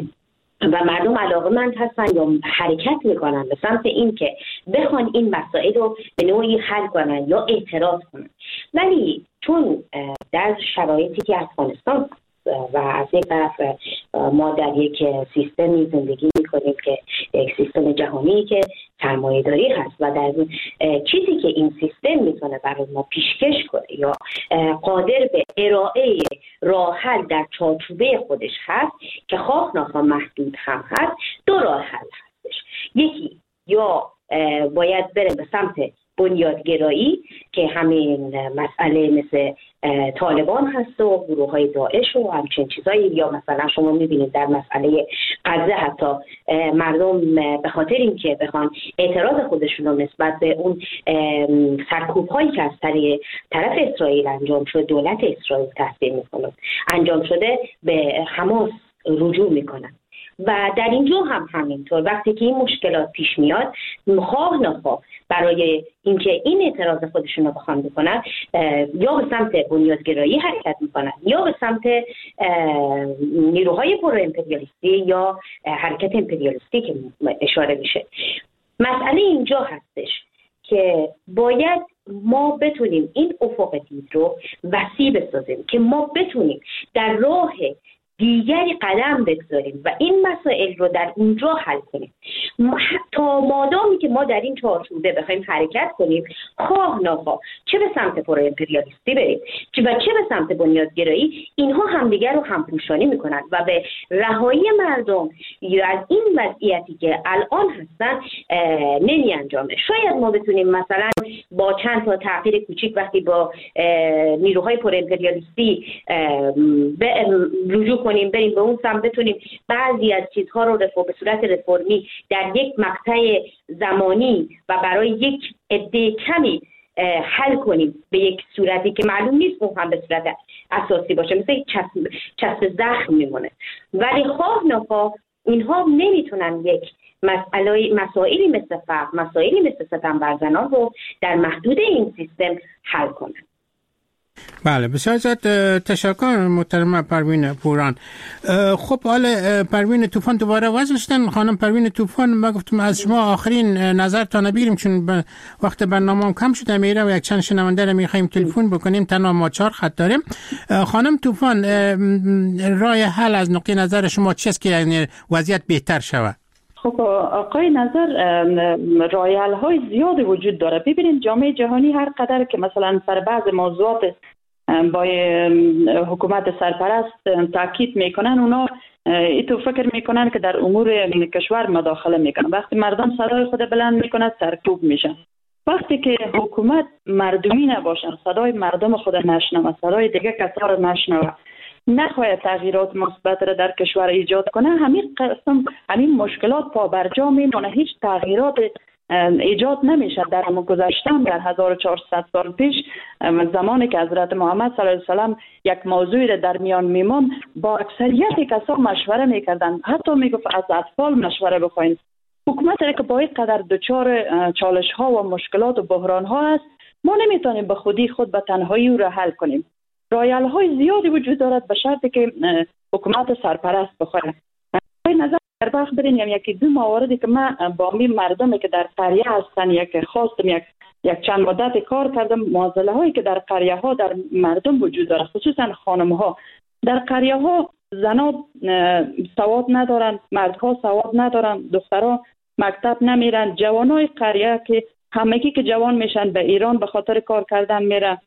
و مردم علاقه‌مند هستن یا حرکت میکنن به سمت این که بخوان این مسائل رو به نوعی حل کنن یا اعتراض کنن. ولی چون در شرایطی که افغانستان و از یک طرف ما در یک سیستمی زندگی میکنیم که یک سیستم جهانی که سرمایه‌داری هست و در چیزی که این سیستم میتونه برای ما پیشکش کنه یا قادر به ارائه راه حل در چارچوبه خودش هست که خواه ناخواه محدود هم هست، دو راه حل هستش. یکی یا باید بره به سمت بنیادگرایی که همین مسئله مثل طالبان هست و گروه های داعش و همچین چیزایی، یا مثلا شما میبینید در مسئله غزه حتی مردم به خاطر اینکه بخوان اعتراض خودشون رو نسبت به اون سرکوب هایی که از طرف اسرائیل انجام شده، دولت اسرائیل تصدیق میکنه انجام شده، به حماس رجوع میکنن. و در اینجا هم همینطور وقتی که این مشکلات پیش میاد، خواه نخواه برای اینکه این اعتراض خودشون رو بخوان بکنن یا به سمت بنیادگرایی حرکت میکنن یا به سمت نیروهای پرو امپریالیستی یا حرکت امپریالیستی که اشاره میشه. مسئله اینجا هستش که باید ما بتونیم این افق دید رو وسیع بسازیم که ما بتونیم در راه دیگری قدم بگذاریم و این مسائل رو در اونجا حل کنیم. تا مادامی که ما در این چارچوبه بخوایم حرکت کنیم، خواه ناخواه چه به سمت پرو امپریالیستی بریم چه و چه به سمت بنیادگرایی، اینها همدیگر رو همپوشانی میکنن و به رهایی مردم یا از این وضعیتی که الان هستن نمی انجامه. شاید ما بتونیم مثلا با چند تا تغییر کوچیک وقتی با نیروهای پرو امپریالیستی رجوع کنیم، بریم به اون سمت، بتونیم بعضی از چیزها رو رفو به صورت رفرمی در یک مقطع زمانی و برای یک عده کمی حل کنیم به یک صورتی که معلوم نیست اون هم به صورت اساسی باشه، مثل یک چسب, چسب زخم میمونه. ولی خواه نخواه اینها نمیتونن یک مسائلی مسائلی مثل فقر، مسائلی مثل ستم بر زنان رو در محدود این سیستم حل کنن. بله بسیار زیاد تشکر محترم پروین پوران. خب حالا پروین طوفان دوباره وزشتن. خانم پروین طوفان، ما گفتم از شما آخرین نظر تا نبیریم چون وقت برنامه هم کم شده میره و یک چند شنونده رو میخوایم تلفن بکنیم، تنها ما چهار خط داریم. خانم طوفان، راه حل از نقطه نظر شما چیست که یعنی وضعیت بهتر شود؟ خب آقای نظر، رایل های زیادی وجود داره. ببینید جامعه جهانی هر قدر که مثلا سر بعض موضوعات با حکومت سرپرست تاکید میکنن، اونا ایتو فکر میکنن که در امور کشور مداخله میکنن. وقتی مردم صدای خود بلند میکنن سرکوب میشن. وقتی که حکومت مردمی نباشن، صدای مردم خود نشنوه، صدای دیگه کسا رو نشنوه، نخواهد تغییرات مثبت را در کشور ایجاد کنه، همین قسم همین مشکلات پا برجا میمونه، هیچ تغییرات ایجاد نمیشه. در گذشته در هزار و چهارصد سال پیش زمانی که حضرت محمد صلی الله علیه و سلم یک موضوعی را در میان میمون با اکثریت کسا مشوره میکردن، حتی میگفت از اطفال مشوره بخواین. حکومت را که با این قدر دچار چالش ها و مشکلات و بحران ها است، ما نمیتونیم به خودی خود به تنهایی او را حل کنیم. رایل های زیادی وجود دارد به شرطی که حکومت سرپرست بخواهد. نظر در بخش برین یکی دو مواردی که من با می مردمی که در قریه هستن یک خواستم یک یک چند مدت کار کردم، معضله هایی که در قریه ها در مردم وجود داره، خصوصا خانم ها. در قریه ها زنها سواد ندارن، مردها سواد ندارن، دخترها مکتب نمیرن. جوانای قریه که همگی که جوان میشن به ایران به خاطر کار کردن میرن.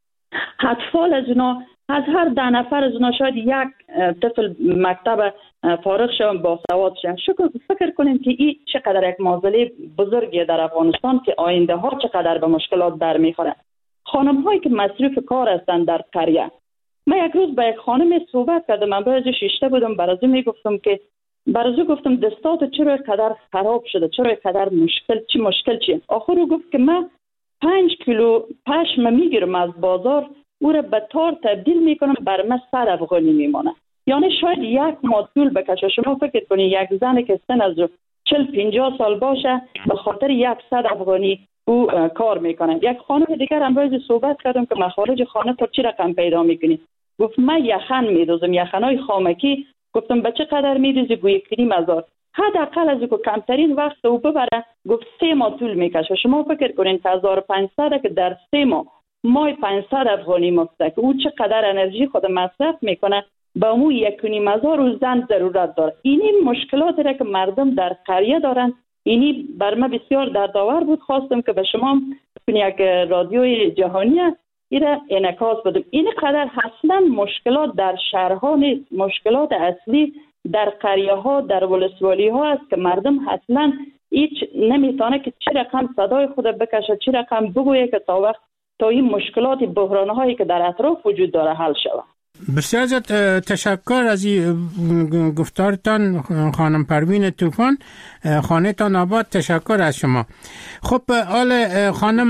اطفال از اونا، از هر ده نفر از اونا شاید یک طفل مکتب فارغ شون با سواد شون. فکر کنیم که این چقدر یک معضله بزرگیه در افغانستان که آینده ها چقدر به مشکلات در میخوره. خانم هایی که مصروف کار هستن در قریه، من یک روز با یک خانم صحبت کردم، من برای شیشته بودم، برازو میگفتم که برازو گفتم دستات چرا قدر خراب شده، چرا قدر مشکل، چی مشکل چیه؟ آخر رو گفت که من پنج کیلو پشم میگیرم از بازار، او را به تار تبدیل میکنم، بر من صد افغانی میمانه. یعنی شاید یک ماه طول بکشه. شما فکر کنید یک زن که سن از چل پنجاه سال باشه به خاطر یک صد افغانی او کار میکنه. یک خانم دیگر امروز صحبت کردم که مخارج خانه تا چی رقم پیدا میکنی؟ گفت من یخن میدوزم، یخنای خامکی. گفتم به چه قدر میدوزی؟ گوی کنیم هزار. حداقل از که کمترین وقت او ببره. گفت سه ماه طول میکشه. شما فکر کنین که هزار و پانصد که در سه ماه مای پانصد افغانی مفته که او چقدر انرژی خود مصرف میکنه، به امو یک و نیم هزار و زن ضرورت داره. اینی مشکلاتی را که مردم در قریه دارن، اینی بر من بسیار دردآور بود. خواستم که به شما یک رادیوی جهانی این را انعکاس بدم. این قدر اصلا مشکلات در شهرها نیست، مشکلات اصلی در قریه ها، در ولسوالی ها است که مردم اصلا هیچ نمیتونه که چه رقم صدای خود بکشه، چه رقم بگویه که تا وقت تا این مشکلات بحران هایی که در اطراف وجود داره حل شود. بسیار زیاد تشکر از این گفتارتان خانم پروین طوفان. خانه تان آباد. تشکر از شما. خب حال خانم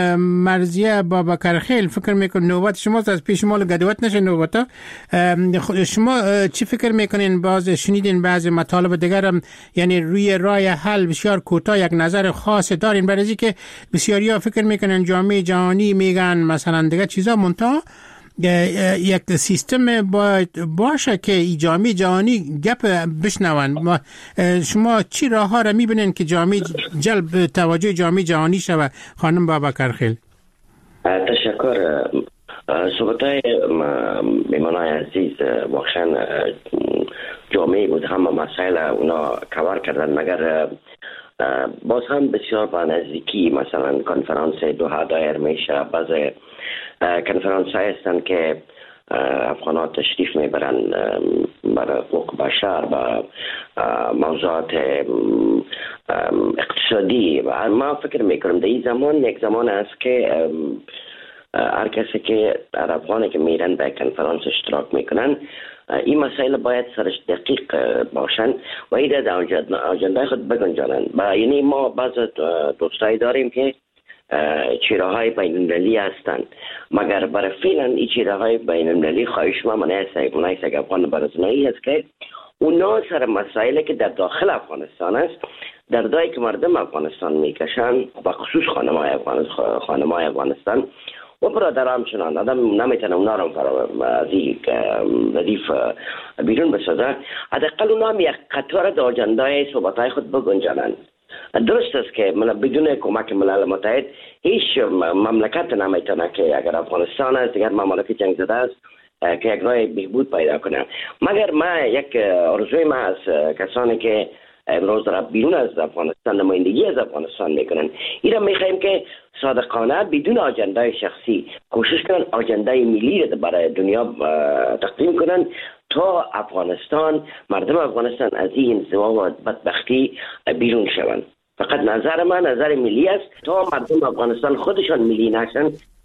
مرضیه بابکرخیل، فکر میکنم نوبت شماست، از پیش مال گدوت نشه نوبتا. شما چی فکر میکنین؟ باز شنیدین بعضی مطالب دیگر هم، یعنی روی راه حل بسیار کوتاه یک نظر خاص دارین؟ برای اینکه بسیاری ها فکر میکنن جامعه جهانی میگن مثلا دیگه چیزا منتها یک سیستم باید باشه که ای جامعه جهانی گپ بشنون. شما چی راه ها را میبینین که جامعه جلب توجه جامعه جهانی شود؟ خانم بابکرخیل. تشکر. صحبتای میمانای عزیز واقعا جامعه بود، همه مسائل اونا کار کردن، مگر باز هم بسیار با نزدیکی مثلا کنفرانس دوحه دایر میشه. بعض کنفرانس های هستند که افغانات تشریف میبرن برای حقوق بشر و موضوعات اقتصادی. و ما فکر میکنم در این زمان یک زمان است که هر کسی که افغانی که میرن به کنفرانس اشتراک میکنن، این مسائل باید سرش دقیق باشن و این در آجنده خود بگنجانن. یعنی ما بعض دوستایی داریم که چیراهای بین المللی هستند، مگر برای فعلا این چیراهای بین المللی خواهش ما منعیسته منعیسته افغان برزنایی است که اونا سر مسائلی که در داخل افغانستان است، در دایی که مردم افغانستان میکشن و خصوص خانمای افغانستان خانمای افغانستان و برادران چنان آدم نمیتونه اونا رو از این ردیف بیرون بسازه. حداقل اونا هم یک قطار در آجندای صحبتهای خود بگنجانند. درست است که بدون کمک ملل متحد هیچ مملکت نمیتونه که اگر افغانستان است دیگر مملکت جنگ زده است که یک راه بهبود پیدا کنه. مگر ما یک آرزوی ما از کسانی که امروز در بیرون از افغانستان نمایندگی از افغانستان میکنن، این را میخوایم که صادقانه بدون آجنده شخصی کوشش کنن آجنده ملی را برای دنیا تقدیم کنن تا افغانستان، مردم افغانستان از این انزوا و بدبختی بیرون شوند. فقط نظر من نظر ملی است. تا مردم افغانستان خودشان ملی نشن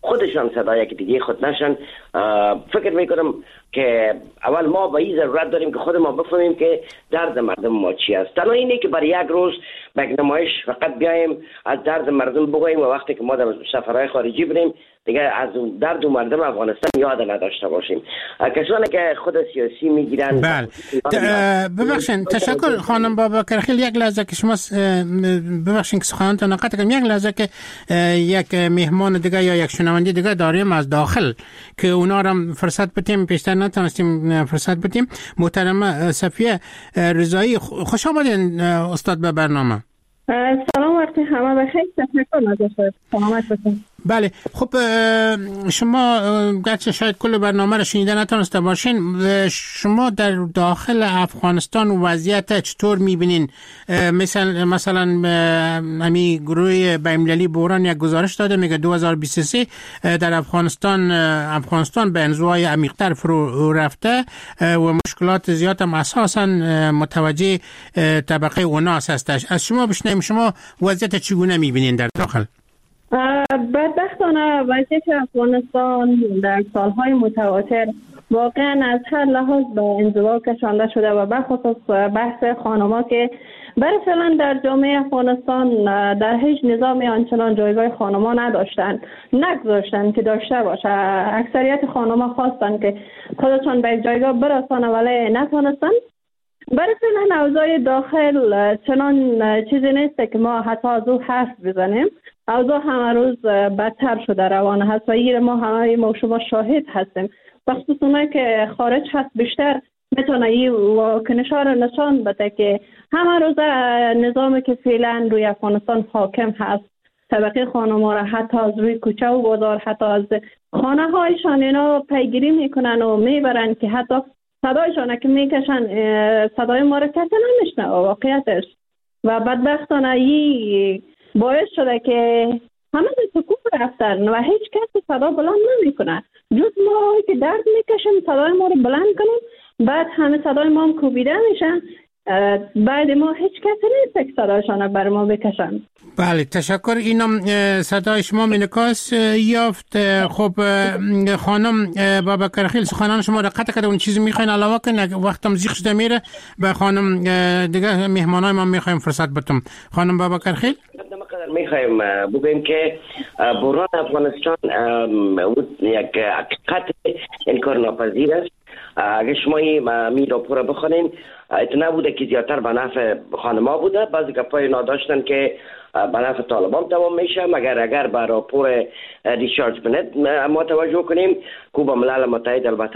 خودشان صدای که دیگه خود نشن. فکر میکنم که اول ما به این ضرورت داریم که خود ما بفهمیم که درد مردم ما چی است. تنها اینه که برای یک روز به یک نمایش فقط بیایم از درد مردم بگوییم و وقتی که ما در سفرهای خارجی بریم دیگه از درد مردم افغانستان یاد نداشته باشیم. کسانی که خود سیاسی میگیرن. بله ببخشید، تشکر خانم بابکرخیل. یک لحظه که شما ببخشید که سخنانتون قطع کنم، یک لحظه که یک مهمان دیگه یا یک شنونده دیگه داریم از داخل که اونا را فرصت بدیم، پیشتر نتونستیم فرصت بدیم. محترمه صفیه رضایی، خوش آمدین استاد به برنامه. سلام وقتی همه بخیر. تشکر از سلامت باشین. بله خب شما گرچه شاید کل برنامه رو شنیده نتونسته باشین، شما در داخل افغانستان وضعیت چطور میبینین؟ مثلا مثلا امی گروه بین‌المللی بحران یک گزارش داده، میگه دو هزار و بیست و سه در افغانستان افغانستان به انزوای عمیق‌تر فرو رفته و مشکلات زیاد هم اساسا متوجه طبقه اوناس هستش. از شما بشنویم، شما وضعیت چگونه میبینین در داخل؟ بدبختانه وضعیت افغانستان در سالهای متواتر واقعا از هر لحاظ به انزوا کشانده شده و بخصوص بحث خانم‌ها که برای فعلا در جامعه افغانستان در هیچ نظام آنچنان جایگاه خانم‌ها نداشتن، نگذاشتن که داشته باشه. اکثریت خانم‌ها خواستن که خودشان به جایگاه برسانه ولی نتونستن. برای فعلا اوضاع داخل چنان چیزی نیست که ما حتی از او حرف بزنیم. اوضاع همه روز بدتر شده روان هست و این ما همه ما شما شاهد هستیم. بخصوص اونایی که خارج هست بیشتر میتونه این واکنش‌ها رو نشان بده که همه روز نظامی که فعلا روی افغانستان حاکم هست طبقه خانم‌ها را حتی از روی کوچه و بازار، حتی از خانه هایشان اینا پیگیری میکنن و میبرن که حتی صدایشان که میکشن صدای ما را کسی نمیشنه واقعیتش. و بدبختانه این باعث شده که همه به سکوت رفتن و هیچ کسی صدا بلند نمیکنه جز ما که درد میکشیم صدای ما رو بلند کنیم، بعد همه صدای ما هم کوبیده میشن، بعد ما هیچ کسی نیست که صدایشان بر ما بکشن. بله تشکر. اینم صدای شما منعکس یافت. خب خانم بابکرخیل سخنان شما را قطع کرده، اون چیزی میخواین علاوه کنید؟ وقتم زیخ شده میره، به خانم دیگه مهمانای ما میخوایم فرصت بدم. خانم بابکرخیل میخوایم بگویم که بحران افغانستان یک حقیقت انکار ناپذیر است. اگه شما می راپور بخونین اتنا بوده که زیادتر به نفع خانما بوده، بعضی گپای ناداشتن که به نفع طالبان تمام میشه. مگر اگر به راپور ریچارد بنت ما توجه کنیم که به ملل متحد البته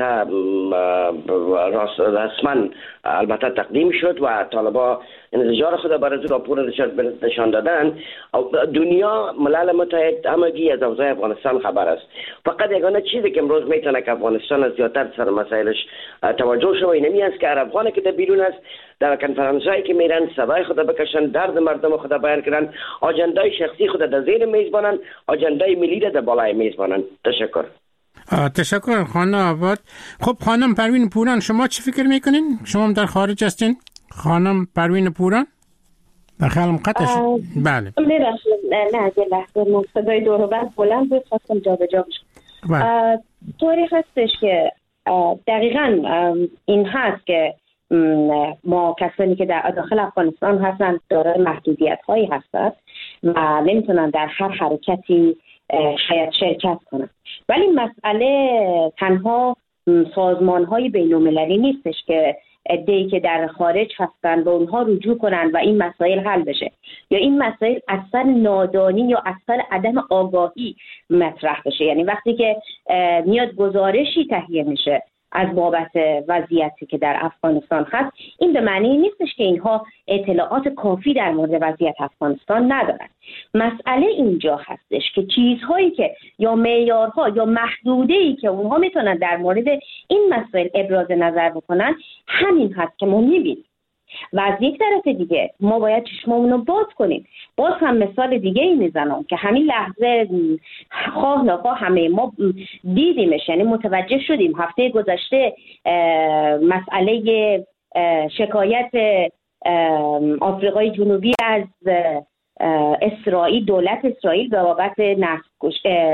رسما البته تقدیم شد و طالبان انتظار خود برای راپور ریچارد بنت نشان دادن، دنیا ملل متحد همگی از اوضاع افغانستان خبر است. فقط یگانه چیزی که امروز میتونه که افغانستان از زیادتر سر مسائلش توجه شده اینمی است که افغانی که در بیرون است در کنفرانس‌هایی که میرن صدای خود بکشن، درد مردم خود بیان کنن، آجندای شخصی خود در زیر میز بانن، آجندای ملی در بالای میز بانن. تشکر. تشکر خانم آباد. خب خانم پروین پوران شما چی فکر میکنین؟ شما هم در خارج هستین؟ خانم پروین پوران بخیالم قطع شد. بله میرشم نه یه لحظه صدای دور و بر بلند بود خواستم جا به جا بشم. طوری هستش که دقیقا این هست که ما کسانی که در داخل افغانستان هستند دارای محدودیت هایی هستند و نمیتونن در هر حرکتی شاید شرکت کنن، ولی مسئله تنها سازمان های بین المللی نیستش که عده‌ای که در خارج هستن به اونها رجوع کنن و این مسائل حل بشه، یا این مسائل اثر نادانی یا اثر عدم آگاهی مطرح بشه. یعنی وقتی که میاد گزارشی تهیه میشه از بابت وضعیتی که در افغانستان هست، این به معنی نیستش که اینها اطلاعات کافی در مورد وضعیت افغانستان ندارن. مسئله اینجا هستش که چیزهایی که یا معیارها یا محدوده‌ای که اونها میتونن در مورد این مسائل ابراز نظر بکنن همین هست که ما میبینیم. و از یک طرف دیگه ما باید چشممون رو باز کنیم. باز هم مثال دیگه ای میزنم که همین لحظه خواه نخواه همه ما دیدیمش، یعنی متوجه شدیم هفته گذشته مسئله شکایت آفریقای جنوبی از اسرائیل، دولت اسرائیل به بابت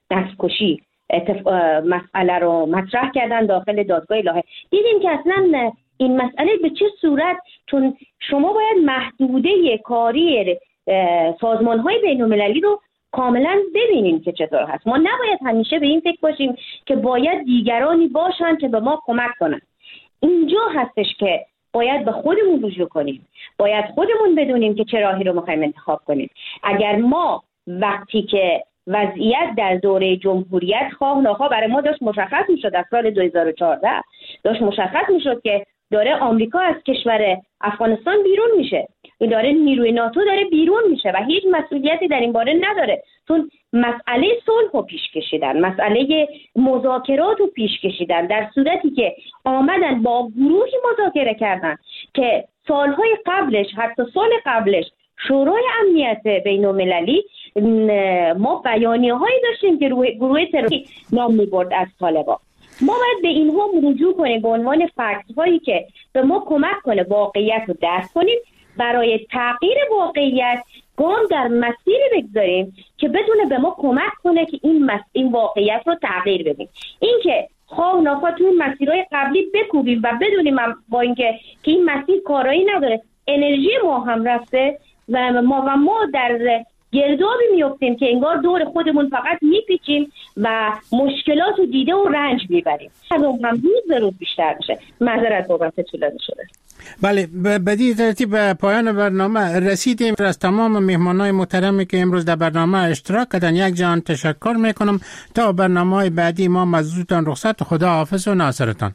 نسل‌کشی مسئله رو مطرح کردن داخل دادگاه الهه. دیدیم که اصلا این مسئله به چه صورت، چون شما باید محدوده کاری سازمان‌های بین‌المللی رو کاملا ببینیم که چطور هست. ما نباید همیشه به این فکر باشیم که باید دیگرانی باشن که به ما کمک کنن. اینجا هستش که باید به خودمون رجوع کنیم، باید خودمون بدونیم که چه راهی رو می‌خوایم انتخاب کنیم. اگر ما وقتی که وضعیت در دوره جمهوریت خواه ناخواه برای ما داشت مشخص می‌شد، در سال دو هزار و چهارده داشت مشخص می‌شد که داره آمریکا از کشور افغانستان بیرون میشه، داره نیروی ناتو داره بیرون میشه و هیچ مسئولیتی در این باره نداره، چون مسئله صلح رو پیش کشیدن، مسئله مذاکرات رو پیش کشیدن، در صورتی که آمدن با گروهی مذاکره کردن که سالهای قبلش، حتی سال قبلش، شورای امنیت بین‌المللی ما بیانیه هایی داشتیم که گروه تروریستی نام میبرد از طالبان. ما باید به اینها رجوع کنیم به عنوان فکت هایی که به ما کمک کنه واقعیت رو درک کنیم، برای تغییر واقعیت گام در مسیری بگذاریم که بتونه به ما کمک کنه که این مس... این واقعیت رو تغییر بدیم. این که خواه ناخواه توی مسیرهای قبلی بکوبیم و بدونیم با اینکه که این مسیر کارایی نداره، انرژی ما هم رفته و ما و ما در گردابی میفتیم که انگار دور خودمون فقط میپیچیم و مشکلات رو دیده و رنج میبریم. از اون هم روز به روز بیشتر میشه. معذرت بابت طولانی شده. بله، بدی ترتیب به پایان برنامه رسیدیم. از تمام مهمانای محترمی که امروز در برنامه اشتراک کردن یک جان تشکر میکنم. تا برنامه بعدی ما مزودتان رخصت. خدا حافظ و ناصرتان.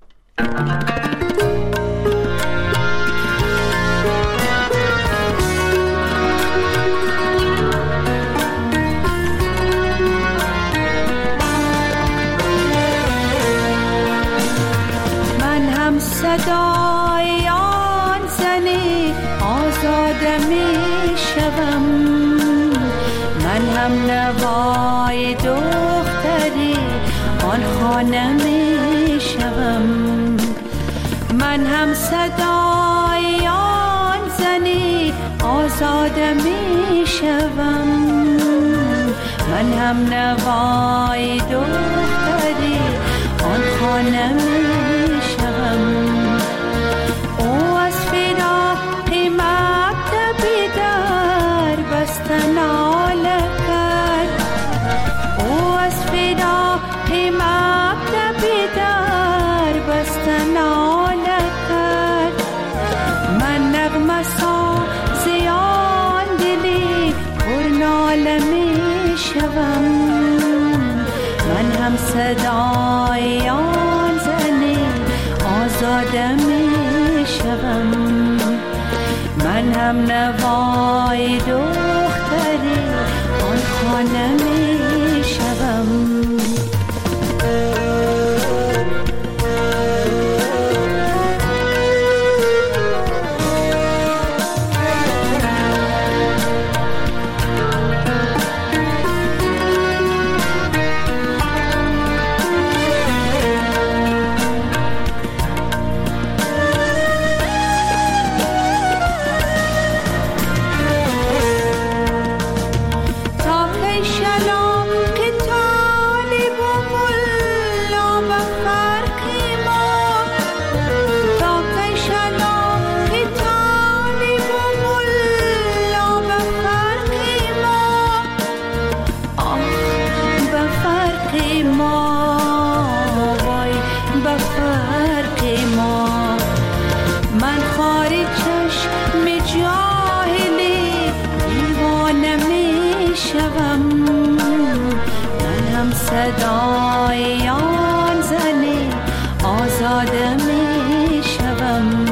صدای آن زنی آزاده می شوم، من هم نوای دختری آن خانه می شوم، من هم صدای آن زنی آزاده می شوم، من هم نوای دختری آن خانه می شوم. ناله کرد او از فراق مبدأ بیدار بست ناله کرد، من نغمه سازی آن دلی پر ناله می شوم، من هم صدای آن زنی آزاده می شوم، من هم نوای دختری آن خانه می شوم. صدای آن زنی آزاده می شوم.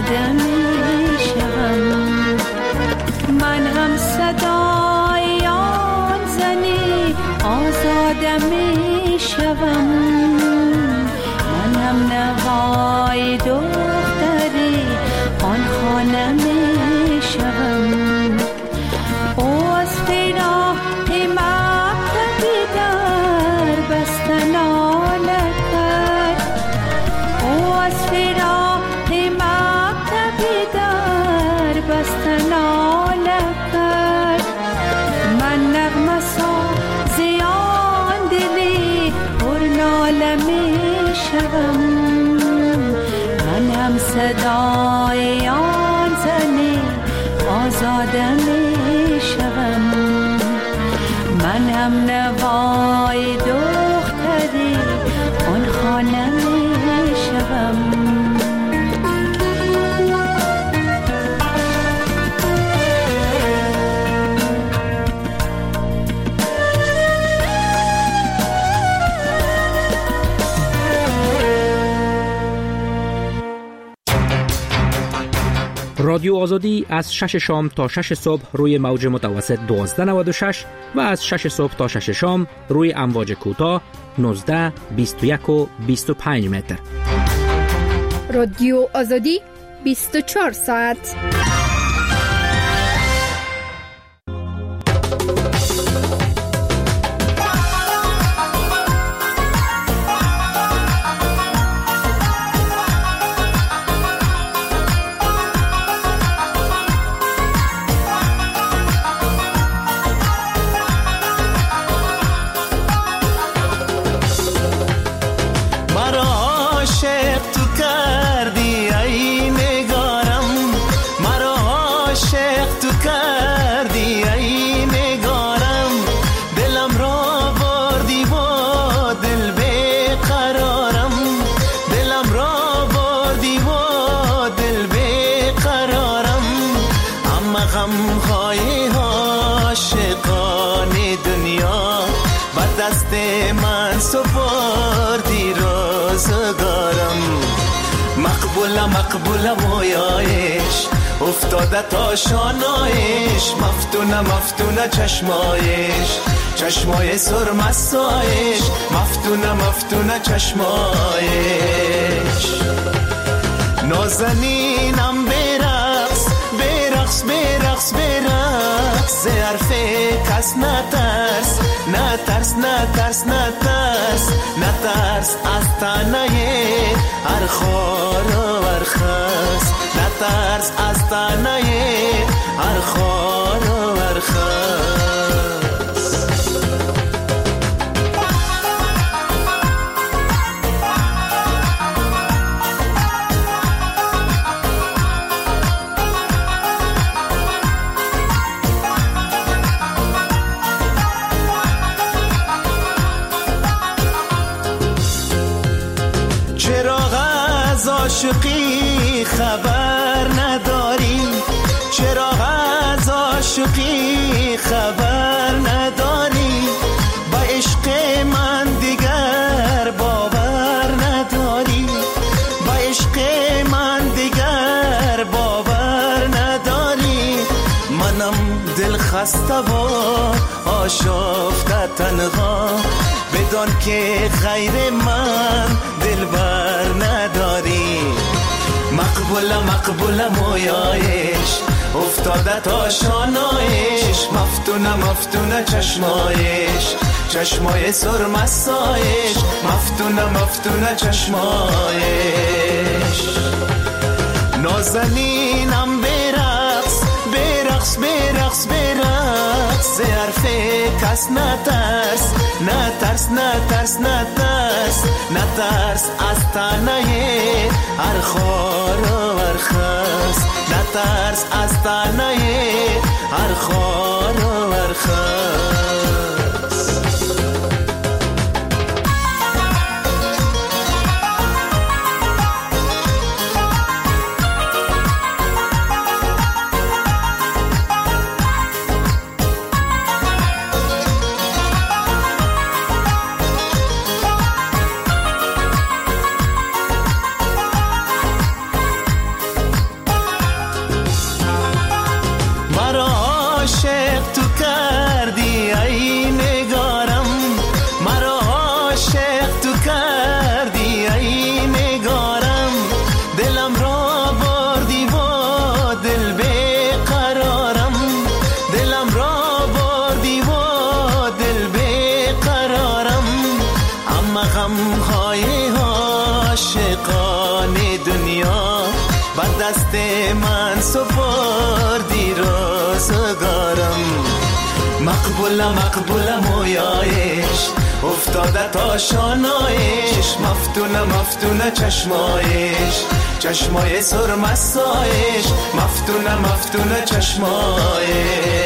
آزاده می شوم. من هم صدای آن زنی آزاده می شوم. من هم نوای دختری آن خانه می شوم. او از فراق مکتبی در بستن آله کرد. او از فراق مکتبی در بستن آله کرد. من نغمه ساز آن دلی پر ناله می شوم. من هم صدای آن زنی آزاده می شوم. من هم نوای دختری آن خانه می شوم. رادیو آزادی از شش شام تا شش صبح روی موج متوسط دوازده نود و شش و از شش صبح تا شش شام روی امواج کوتاه نوزده، بیست و یک و بیست و پنج متر. رادیو آزادی بیست و چهار ساعت. مقبول مویایش افتاده تا شانایش. مفتونه مفتونه چشمایش چشمای سرمستایش. مفتونه مفتونه چشمایش. نازنینم برقص برقص برقص برقص. ز حرف کس نترس نترس نترس نترس نترس از تنه هر خار و هر خس. نترس از تنه هر خار و هر خس. عاشقی خبر نداری؟ چرا از عاشقی خبر نداری؟ با عشق من دیگر باور نداری؟ با عشق من دیگر باور نداری؟ منم دل خسته و آشفته تنها، بدان که غیر من دلبر نداری. مقبول مقبول مویایش افتاده تا شانایش. مفتونه مفتونه چشمایش چشمای سرمستایش. مفتونه مفتونه چشمایش. نازنینم برقص برقص برقص برقص. ز حرف کس نترس نترس نترس نترس نترس از تنه هر خار و هر خس. نترس از تنه هر خار و هر خس. عاشقان دنیا بر دست من سپردی روزگارم. مقبول مقبول مویایش افتاده تا شانایش، مفتونه مفتونه چشمایش، چشمای سرمستایش، مفتونه مفتونه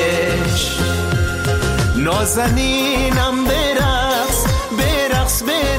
چشمایش. نازنینم برقص برقص برقص